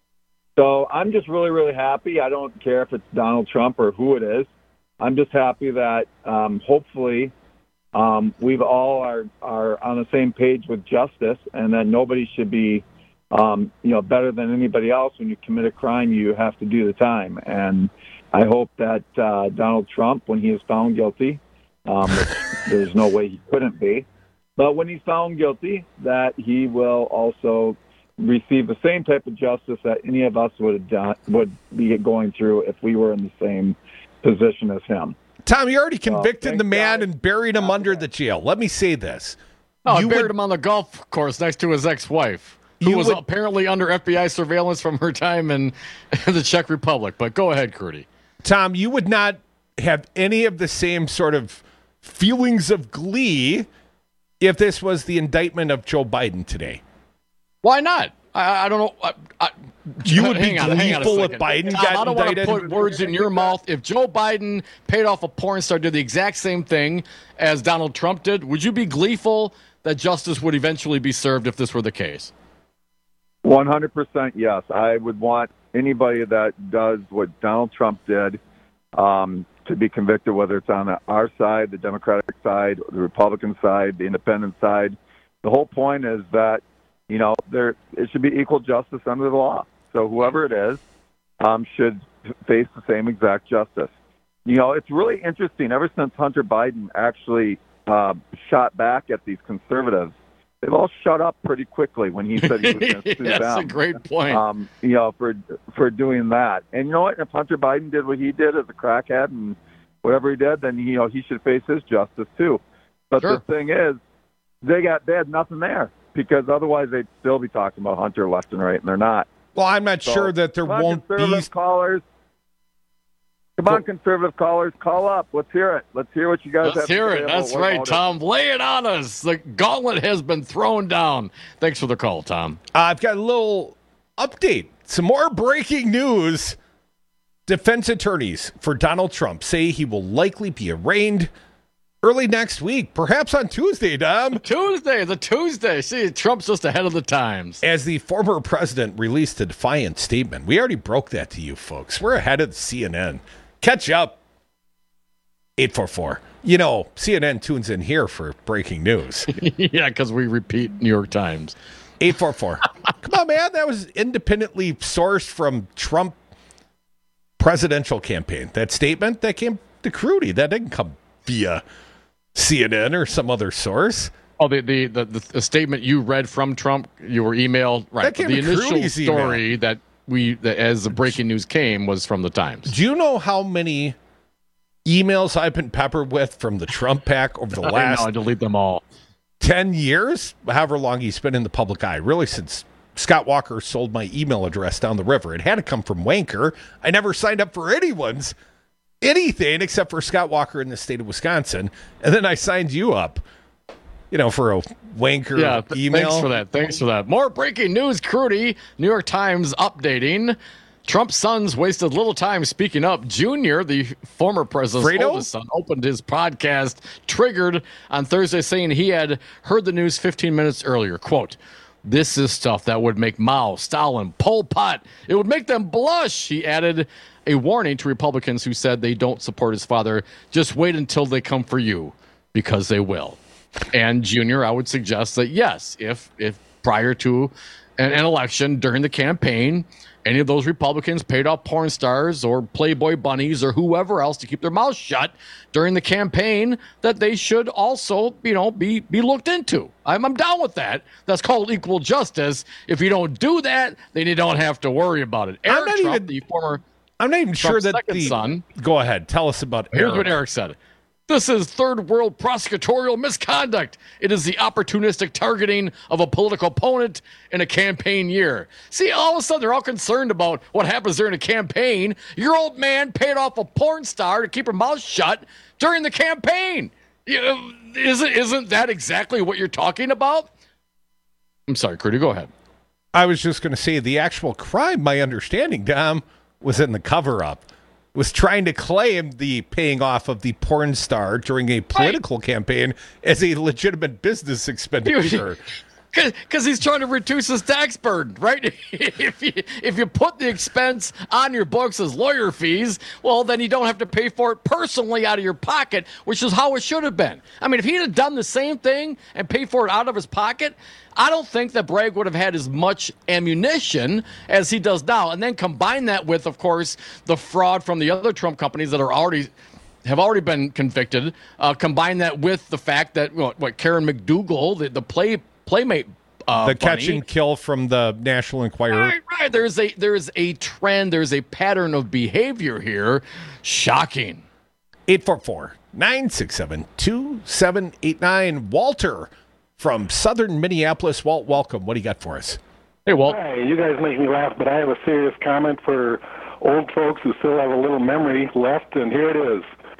So I'm just really, really happy. I don't care if it's Donald Trump or who it is. I'm just happy that um, hopefully um, we've all are, are on the same page with justice, and that nobody should be um, you know, better than anybody else. When you commit a crime, you have to do the time. And I hope that uh, Donald Trump, when he is found guilty, um, which there's no way he couldn't be, but when he's found guilty, that he will also receive the same type of justice that any of us would have done, would be going through if we were in the same position as him. Tom, you already convicted uh, the man and buried him under the jail. Let me say this. Oh, you I buried would, him on the golf course next to his ex-wife, who You was would- apparently under F B I surveillance from her time in the Czech Republic. But go ahead, Crudy. Tom, you would not have any of the same sort of feelings of glee if this was the indictment of Joe Biden today. Why not? I, I don't know. I, I, You would be hang on, hang on a gleeful if second. Biden Tom, got I don't want to indicted? put words in your mouth. If Joe Biden paid off a porn star, did the exact same thing as Donald Trump did, would you be gleeful that justice would eventually be served if this were the case? one hundred percent yes. I would want anybody that does what Donald Trump did um, to be convicted, whether it's on our side, the Democratic side, the Republican side, the independent side. The whole point is that, you know, there it should be equal justice under the law. So whoever it is um, should face the same exact justice. You know, it's really interesting. Ever since Hunter Biden actually uh, shot back at these conservatives, they've all shut up pretty quickly when he said he was going to sue them. That's a great point. Um, you know, for for doing that. And you know what? If Hunter Biden did what he did as a crackhead and whatever he did, then you know he should face his justice too. But Sure. the thing is, they got they had nothing there, because otherwise they'd still be talking about Hunter left and right, and they're not. Well, I'm not So, sure that there come on, won't be. conservative callers. Come on, conservative callers, call up. Let's hear it. Let's hear what you guys have Let's to hear say it. about That's what right, motive. Tom. Lay it on us. The gauntlet has been thrown down. Thanks for the call, Tom. Uh, I've got a little update. Some more breaking news. Defense attorneys for Donald Trump say he will likely be arraigned early next week, perhaps on Tuesday, Dom. Tuesday, the Tuesday. See, Trump's just ahead of the times. As the former president released a defiant statement. We already broke that to you folks. We're ahead of C N N. Catch up. eight four four. You know, C N N tunes in here for breaking news. Yeah, because we repeat New York Times. eight four four. Come on, man. That was independently sourced from Trump presidential campaign. That statement, that came to Crudy. That didn't come via C N N or some other source. Oh, the the, the, the statement you read from Trump, you were emailed, right? That came The to initial Crudy's story email. that we, that as the breaking news came, was from the Times. Do you know how many emails I've been peppered with from the Trump pack over the I last know, I delete them all. ten years? However long he's been in the public eye. Really, since Scott Walker sold my email address down the river. It had to come from Wanker. I never signed up for anyone's anything except for Scott Walker in the state of Wisconsin. And then I signed you up, you know, for a Wanker Yeah, th- email. thanks for that. Thanks for that. More breaking news, Crudy. New York Times updating. Trump's sons wasted little time speaking up. Junior, the former president's Fredo? oldest son, opened his podcast, Triggered, on Thursday, saying he had heard the news fifteen minutes earlier. Quote, "This is stuff that would make Mao, Stalin, Pol Pot. It would make them blush." He added a warning to Republicans who said they don't support his father. Just wait until they come for you, because they will. And Junior, I would suggest that yes, if if prior to an, an election, during the campaign, any of those Republicans paid off porn stars or Playboy bunnies or whoever else to keep their mouths shut during the campaign, that they should also, you know, be be looked into. I'm, I'm down with that. That's called equal justice. If you don't do that, then you don't have to worry about it. Eric I'm not Trump, even, the former I'm not even sure that second the son. Go ahead, tell us about Here's Eric. what Eric said. "This is third world prosecutorial misconduct. It is the opportunistic targeting of a political opponent in a campaign year." See, all of a sudden they're all concerned about what happens during a campaign. Your old man paid off a porn star to keep her mouth shut during the campaign. You know, isn't, isn't that exactly what you're talking about? I'm sorry, Crudy, go ahead. I was just going to say the actual crime, my understanding, Dom, was in the cover-up. Was trying to claim the paying off of the porn star during a political right. campaign as a legitimate business expenditure. Because he's trying to reduce his tax burden, right? if you if you put the expense on your books as lawyer fees, well, then you don't have to pay for it personally out of your pocket, which is how it should have been. I mean, if he'd have done the same thing and paid for it out of his pocket, I don't think that Bragg would have had as much ammunition as he does now. And then combine that with, of course, the fraud from the other Trump companies that are already have already been convicted. Uh, combine that with the fact that what, what Karen McDougal, the, the play playmate, uh, the bunny, catch and kill from the National Enquirer. Right, right. There's a there's a trend. There's a pattern of behavior here. Shocking. eight four four, nine six seven, two seven eight nine. Walter from Southern Minneapolis. Walt, welcome. What do you got for us? Hey, Walt. Hi, you guys make me laugh, but I have a serious comment for old folks who still have a little memory left, and here it is.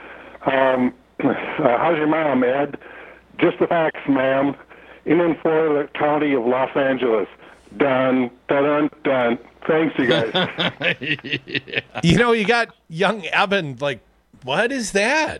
Um, uh, how's your mom, Ed? Just the facts, ma'am. In and for the county of Los Angeles. Done, done, done. Thanks, you guys. yeah. You know, you got young Evan, like, what is that?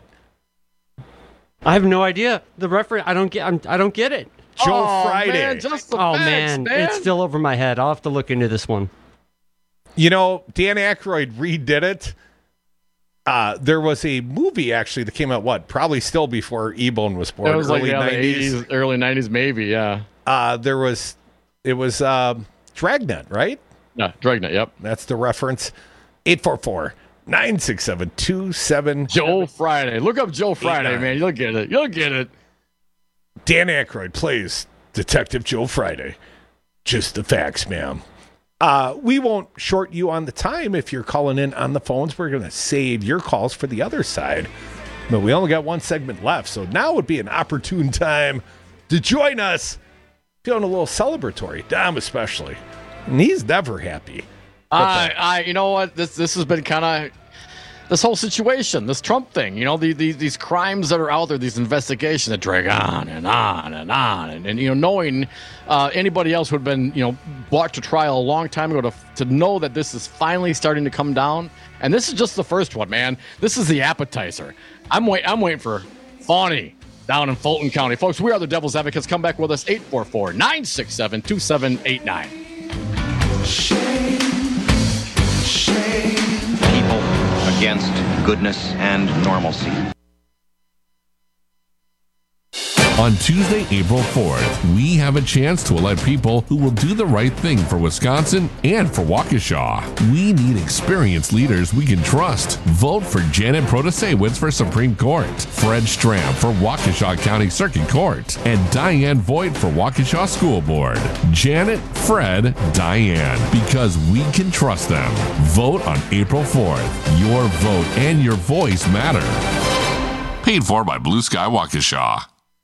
I have no idea. The reference, I don't get I'm, I don't get it. Joe oh, Friday. Man, just the oh, facts, man. man. It's still over my head. I'll have to look into this one. You know, Dan Aykroyd redid it. Uh, there was a movie, actually, that came out, what, probably still before E-Bone was born. It was early like yeah, nineties. the eighties, early nineties, maybe, yeah. Uh, there was, it was uh, Dragnet, right? Yeah, Dragnet, yep. That's the reference. eight four four, nine six seven, two seven. Joe Friday. Look up Joe Friday, eight, man. You'll get it. You'll get it. Dan Aykroyd plays Detective Joe Friday. Just the facts, ma'am. Uh, we won't short you on the time if you're calling in on the phones. We're going to save your calls for the other side. But we only got one segment left, so now would be an opportune time to join us. Feeling a little celebratory, Dom especially. And he's never happy. I, I, you know what? This this has been kind of this whole situation, this Trump thing. You know, the, the, these crimes that are out there, these investigations that drag on and on and on, and, and you know, knowing uh, anybody else who had been, you know, brought to trial a long time ago, to to know that this is finally starting to come down, and this is just the first one, man. This is the appetizer. I'm wait, I'm waiting for Fawny down in Fulton County, folks. We are the Devil's Advocates. Come back with us, eight four four, nine six seven, two seven eight nine. Shame, shame. People against goodness and normalcy. On Tuesday, April fourth, we have a chance to elect people who will do the right thing for Wisconsin and for Waukesha. We need experienced leaders we can trust. Vote for Janet Protasewicz for Supreme Court, Fred Stram for Waukesha County Circuit Court, and Diane Voigt for Waukesha School Board. Janet, Fred, Diane, because we can trust them. Vote on April fourth. Your vote and your voice matter. Paid for by Blue Sky Waukesha.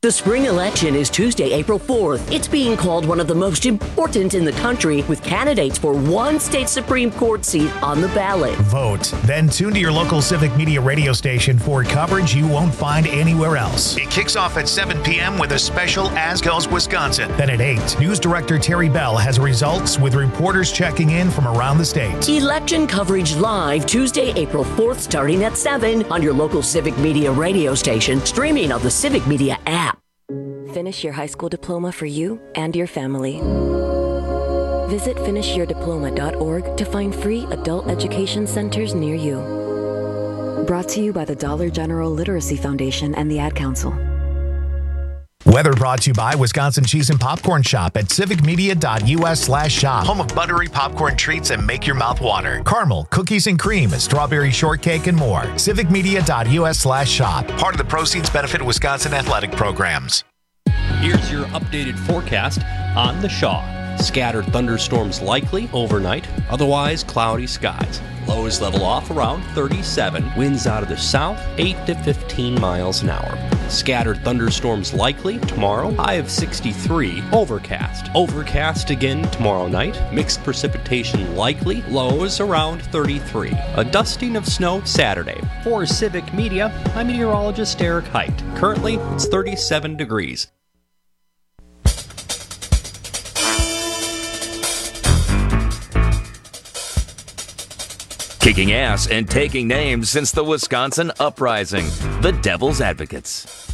The spring election is Tuesday, April fourth. It's being called one of the most important in the country, with candidates for one state Supreme Court seat on the ballot. Vote. Then tune to your local Civic Media radio station for coverage you won't find anywhere else. It kicks off at seven p.m. with a special As Goes Wisconsin. Then at eight, News Director Terry Bell has results with reporters checking in from around the state. Election coverage live Tuesday, April fourth, starting at seven on your local Civic Media radio station, streaming on the Civic Media app. Finish your high school diploma for you and your family. Visit finish your diploma dot org to find free adult education centers near you. Brought to you by the Dollar General Literacy Foundation and the Ad Council. Weather brought to you by Wisconsin Cheese and Popcorn Shop at civicmedia.us slash shop. Home of buttery popcorn treats and make your mouth water. Caramel, cookies and cream, strawberry shortcake, and more. civicmedia.us slash shop. Part of the proceeds benefit Wisconsin athletic programs. Here's your updated forecast on the Shaw. Scattered thunderstorms likely overnight, otherwise cloudy skies. Lows level off around thirty-seven. Winds out of the south, eight to fifteen miles an hour. Scattered thunderstorms likely tomorrow, high of sixty-three. Overcast. Overcast again tomorrow night. Mixed precipitation likely, lows around thirty-three. A dusting of snow Saturday. For Civic Media, I'm meteorologist Eric Height. Currently, it's thirty-seven degrees. Kicking ass and taking names since the Wisconsin Uprising. The Devil's Advocates.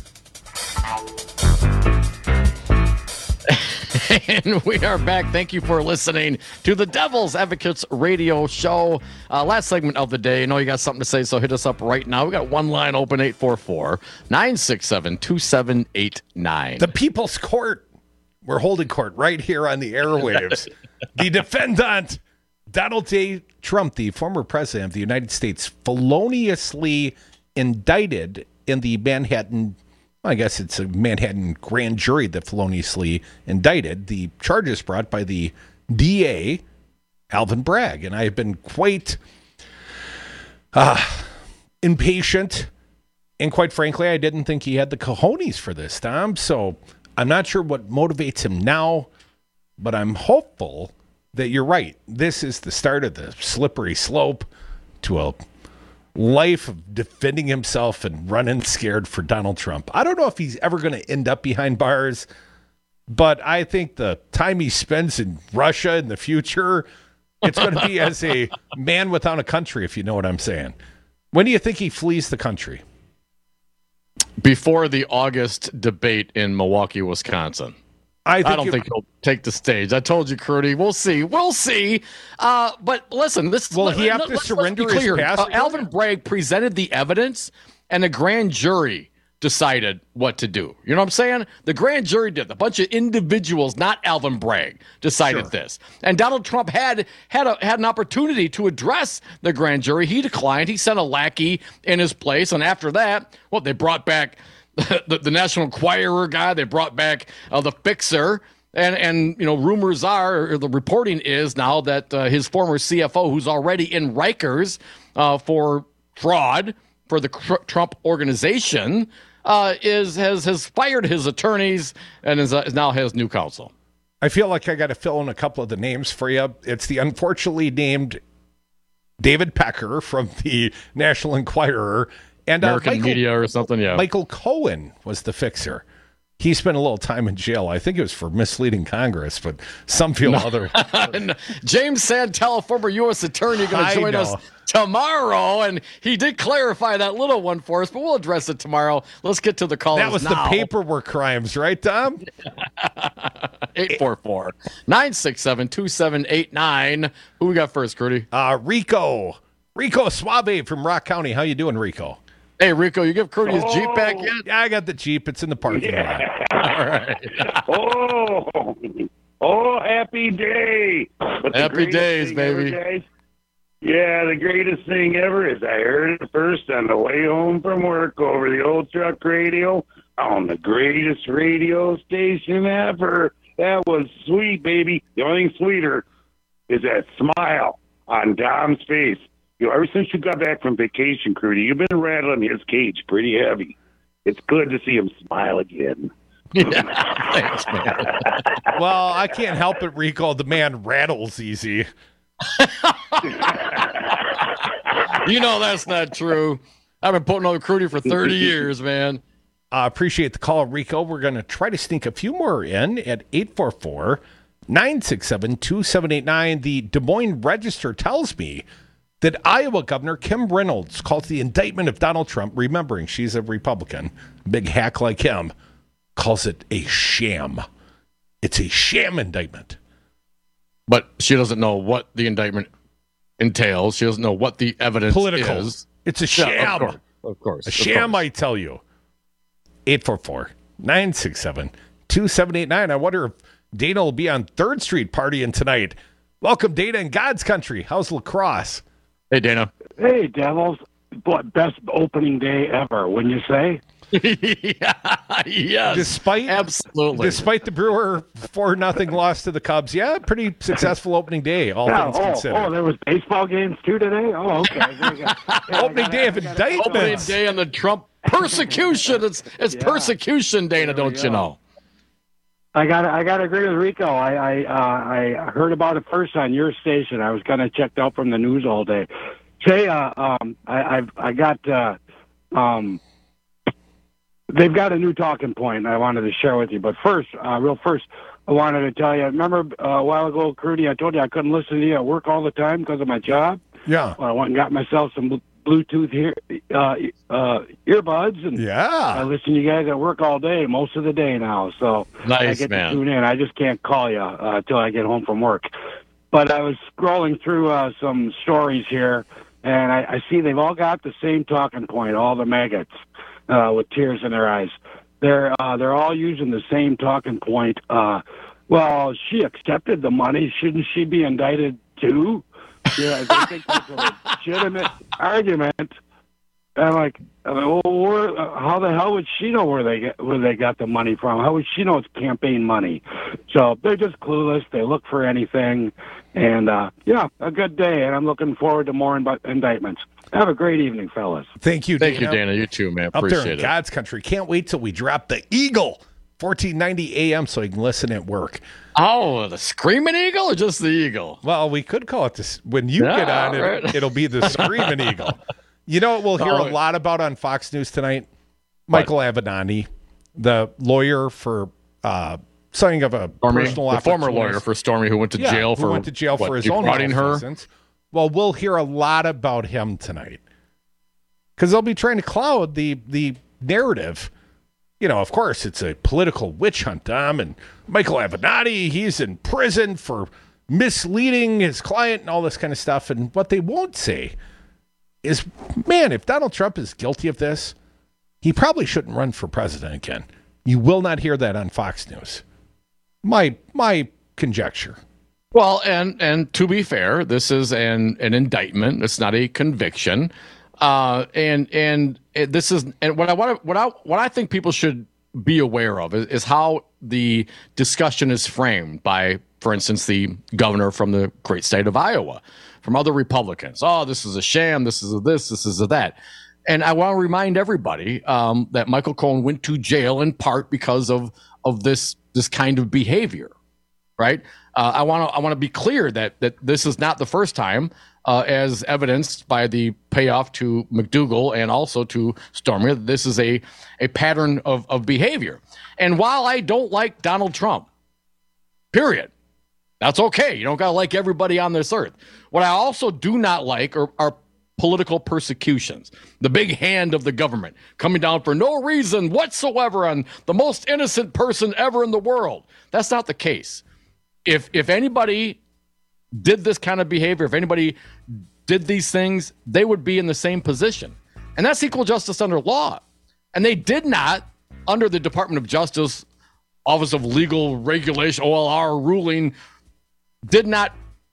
And we are back. Thank you for listening to the Devil's Advocates radio show. Uh, last segment of the day. I know you got something to say, so hit us up right now. We got one line open, eight four four, nine six seven, two seven eight nine. The People's Court. We're holding court right here on the airwaves. The defendant, Donald J. Trump, the former president of the United States, feloniously indicted in the Manhattan, I guess it's a Manhattan grand jury that feloniously indicted. The charges brought by the D A, Alvin Bragg. And I have been quite uh, impatient. And quite frankly, I didn't think he had the cojones for this, Tom. So I'm not sure what motivates him now, but I'm hopeful that you're right. This is the start of the slippery slope to a life of defending himself and running scared for Donald Trump. I don't know if he's ever going to end up behind bars, but I think the time he spends in Russia in the future, it's going to be as a man without a country, if you know what I'm saying. When do you think he flees the country? Before the August debate in Milwaukee, Wisconsin. I, think I don't think he'll take the stage. I told you, Crudy. We'll see. We'll see. Uh, but listen, this will he have let, to let's, surrender let's be clear. his pass? Uh, Alvin Bragg presented the evidence, and the grand jury decided what to do. You know what I'm saying? The grand jury did. A bunch of individuals, not Alvin Bragg, decided sure. this. And Donald Trump had had a, had an opportunity to address the grand jury. He declined. He sent a lackey in his place, and after that, well, they brought back The, the National Enquirer guy. They brought back uh, the Fixer, and and you know rumors are, or the reporting is now that uh, his former C F O, who's already in Rikers uh, for fraud for the Tr- Trump organization, uh, is has has fired his attorneys and is, uh, now has new counsel. I feel like I got to fill in a couple of the names for you. It's the unfortunately named David Pecker from the National Enquirer. And uh, American Michael, Media or something, yeah. Michael Cohen was the fixer. He spent a little time in jail. I think it was for misleading Congress, but some feel no. other. James Santel, former U S attorney, going to join us tomorrow, and he did clarify that little one for us, but we'll address it tomorrow. Let's get to the callers now. That was now. the paperwork crimes, right, Tom? eight four four, nine six seven, two seven eight nine. Who we got first, Crudy? Uh, Rico. Rico Suave from Rock County. How you doing, Rico? Hey, Rico, you give Crudy his oh, Jeep back yet? Yeah, I got the Jeep. It's in the parking yeah. lot. All right. oh, oh, happy day. Happy days, baby. Ever, yeah, the greatest thing ever is I heard it first on the way home from work over the old truck radio on the greatest radio station ever. That was sweet, baby. The only thing sweeter is that smile on Dom's face. You know, ever since you got back from vacation, Crudy, you've been rattling his cage pretty heavy. It's good to see him smile again. Yeah, thanks, man. Well, I can't help it, Rico. The man rattles easy. You know that's not true. I've been putting on recruiting for thirty years, man. I uh, appreciate the call, Rico. We're going to try to sneak a few more in at eight four four, nine six seven, two seven eight nine. The Des Moines Register tells me that Iowa Governor Kim Reynolds calls the indictment of Donald Trump, remembering she's a Republican, big hack like him, calls it a sham. It's a sham indictment. But she doesn't know what the indictment entails. She doesn't know what the evidence Political. is. It's a sham. Yeah, of course. Of course. A of sham, course. I tell you. eight four four, nine six seven, two seven eight nine. I wonder if Dana will be on third Street partying tonight. Welcome, Dana, in God's country. How's lacrosse? Hey, Dana. Hey, Devils. Best opening day ever, wouldn't you say? yeah, yes. Despite, absolutely. Despite the Brewer four nothing loss to the Cubs, yeah, pretty successful opening day, all yeah, things oh, considered. Oh, there was baseball games too today? Oh, okay. Yeah, opening gotta, day of indictments. Opening day on the Trump persecution. It's it's yeah. persecution, Dana, don't you know? I got I got to agree with Rico. I I, uh, I heard about it first on your station. I was kind of checked out from the news all day. Say, uh, um, I I've, I got uh, um. They've got a new talking point I wanted to share with you. But first, uh, real first, I wanted to tell you, remember uh, a while ago, Crudy, I told you I couldn't listen to you at work all the time because of my job? Yeah. Well, I went and got myself some Bluetooth here, uh, uh, earbuds. And yeah. I listen to you guys at work all day, most of the day now. So nice, I get man. to tune in. I just can't call you uh, until I get home from work. But I was scrolling through uh, some stories here, and I, I see they've all got the same talking point, all the maggots. Uh, with tears in their eyes. They're uh, they're all using the same talking point. Uh, well, she accepted the money. Shouldn't she be indicted too? Yeah, they think that's a legitimate argument. And I'm like, well, where, uh, how the hell would she know where they get, where they got the money from? How would she know it's campaign money? So they're just clueless. They look for anything. And, uh, yeah, a good day. And I'm looking forward to more ind- indictments. Have a great evening, fellas. Thank you, Thank Dana. you, Dana. You too, man. Up Appreciate there in it. God's country. Can't wait till we drop the Eagle, fourteen ninety A M, so you can listen at work. Oh, the Screaming Eagle or just the Eagle? Well, we could call it this. When you yeah, get on it, right. it'll be the Screaming Eagle. You know what we'll hear oh, a lot about on Fox News tonight? Michael what? Avenatti, the lawyer for uh, something of a Stormy, personal the former lawyer for Stormy who went to yeah, jail who for went to jail what, for his own defrauding her. License. Well, we'll hear a lot about him tonight. Because they'll be trying to cloud the the narrative. You know, of course, it's a political witch hunt, Dom. And Michael Avenatti, he's in prison for misleading his client and all this kind of stuff. And what they won't say is, man, if Donald Trump is guilty of this, he probably shouldn't run for president again. You will not hear that on Fox News. My my conjecture. Well, and and to be fair, this is an an indictment. It's not a conviction. Uh, and and it, this is and what I want what I what I think people should be aware of is, is how the discussion is framed by, for instance, the governor from the great state of Iowa, from other Republicans. Oh, this is a sham. This is a this. This is a that. And I want to remind everybody um, that Michael Cohen went to jail in part because of of this this kind of behavior, right? Uh, I want to I want to be clear that that this is not the first time. Uh, as evidenced by the payoff to McDougal and also to Stormy, this is a, a pattern of, of behavior. And while I don't like Donald Trump, period, that's okay. You don't got to like everybody on this earth. What I also do not like are, are political persecutions, the big hand of the government coming down for no reason whatsoever on the most innocent person ever in the world. That's not the case. If if anybody did this kind of behavior, if anybody did these things, they would be in the same position. And that's equal justice under law. And they did not, under the Department of Justice, Office of Legal Regulation, O L R ruling, did not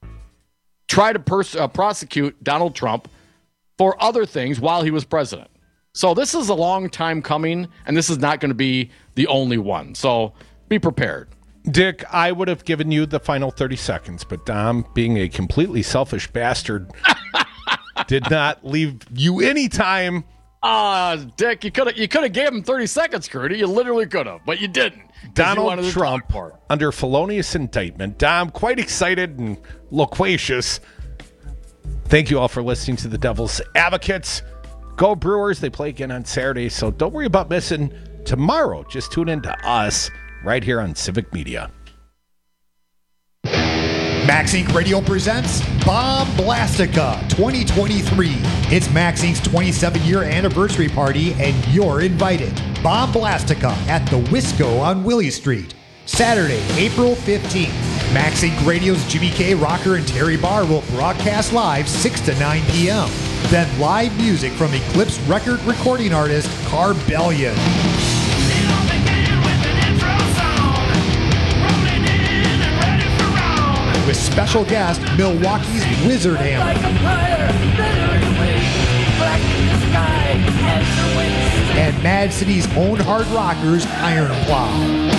try to pers- uh, prosecute Donald Trump for other things while he was president. So this is a long time coming, and this is not going to be the only one. So be prepared. Dick, I would have given you the final thirty seconds, but Dom, being a completely selfish bastard, did not leave you any time Ah, uh, Dick, you could have you could have gave him thirty seconds, Crudy. You literally could have, but you didn't. Donald you Trump under felonious indictment. Dom, quite excited and loquacious. Thank you all for listening to the Devil's Advocates. Go Brewers. They play again on Saturday, so don't worry about missing tomorrow. Just tune in to us right here on Civic Media. Max Incorporated. Radio presents Bomb Blastica twenty twenty-three. It's Max Incorporated's twenty-seven-year anniversary party, and you're invited. Bomb Blastica at the Wisco on Willie Street. Saturday, April fifteenth. Max Incorporated. Radio's Jimmy K. Rocker and Terry Barr will broadcast live six to nine p.m. Then live music from Eclipse record recording artist Carbellion. With special guest, Milwaukee's Wizard Hammer. And Mad City's own hard rockers, Iron Plow.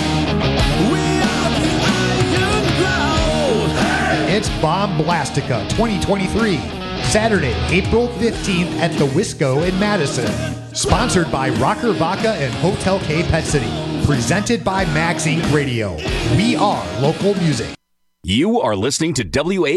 It's Bomb Blastica twenty twenty-three. Saturday, April fifteenth at the Wisco in Madison. Sponsored by Rocker Vodka and Hotel K Pet City. Presented by Max Incorporated. Radio. We are local music. You are listening to W A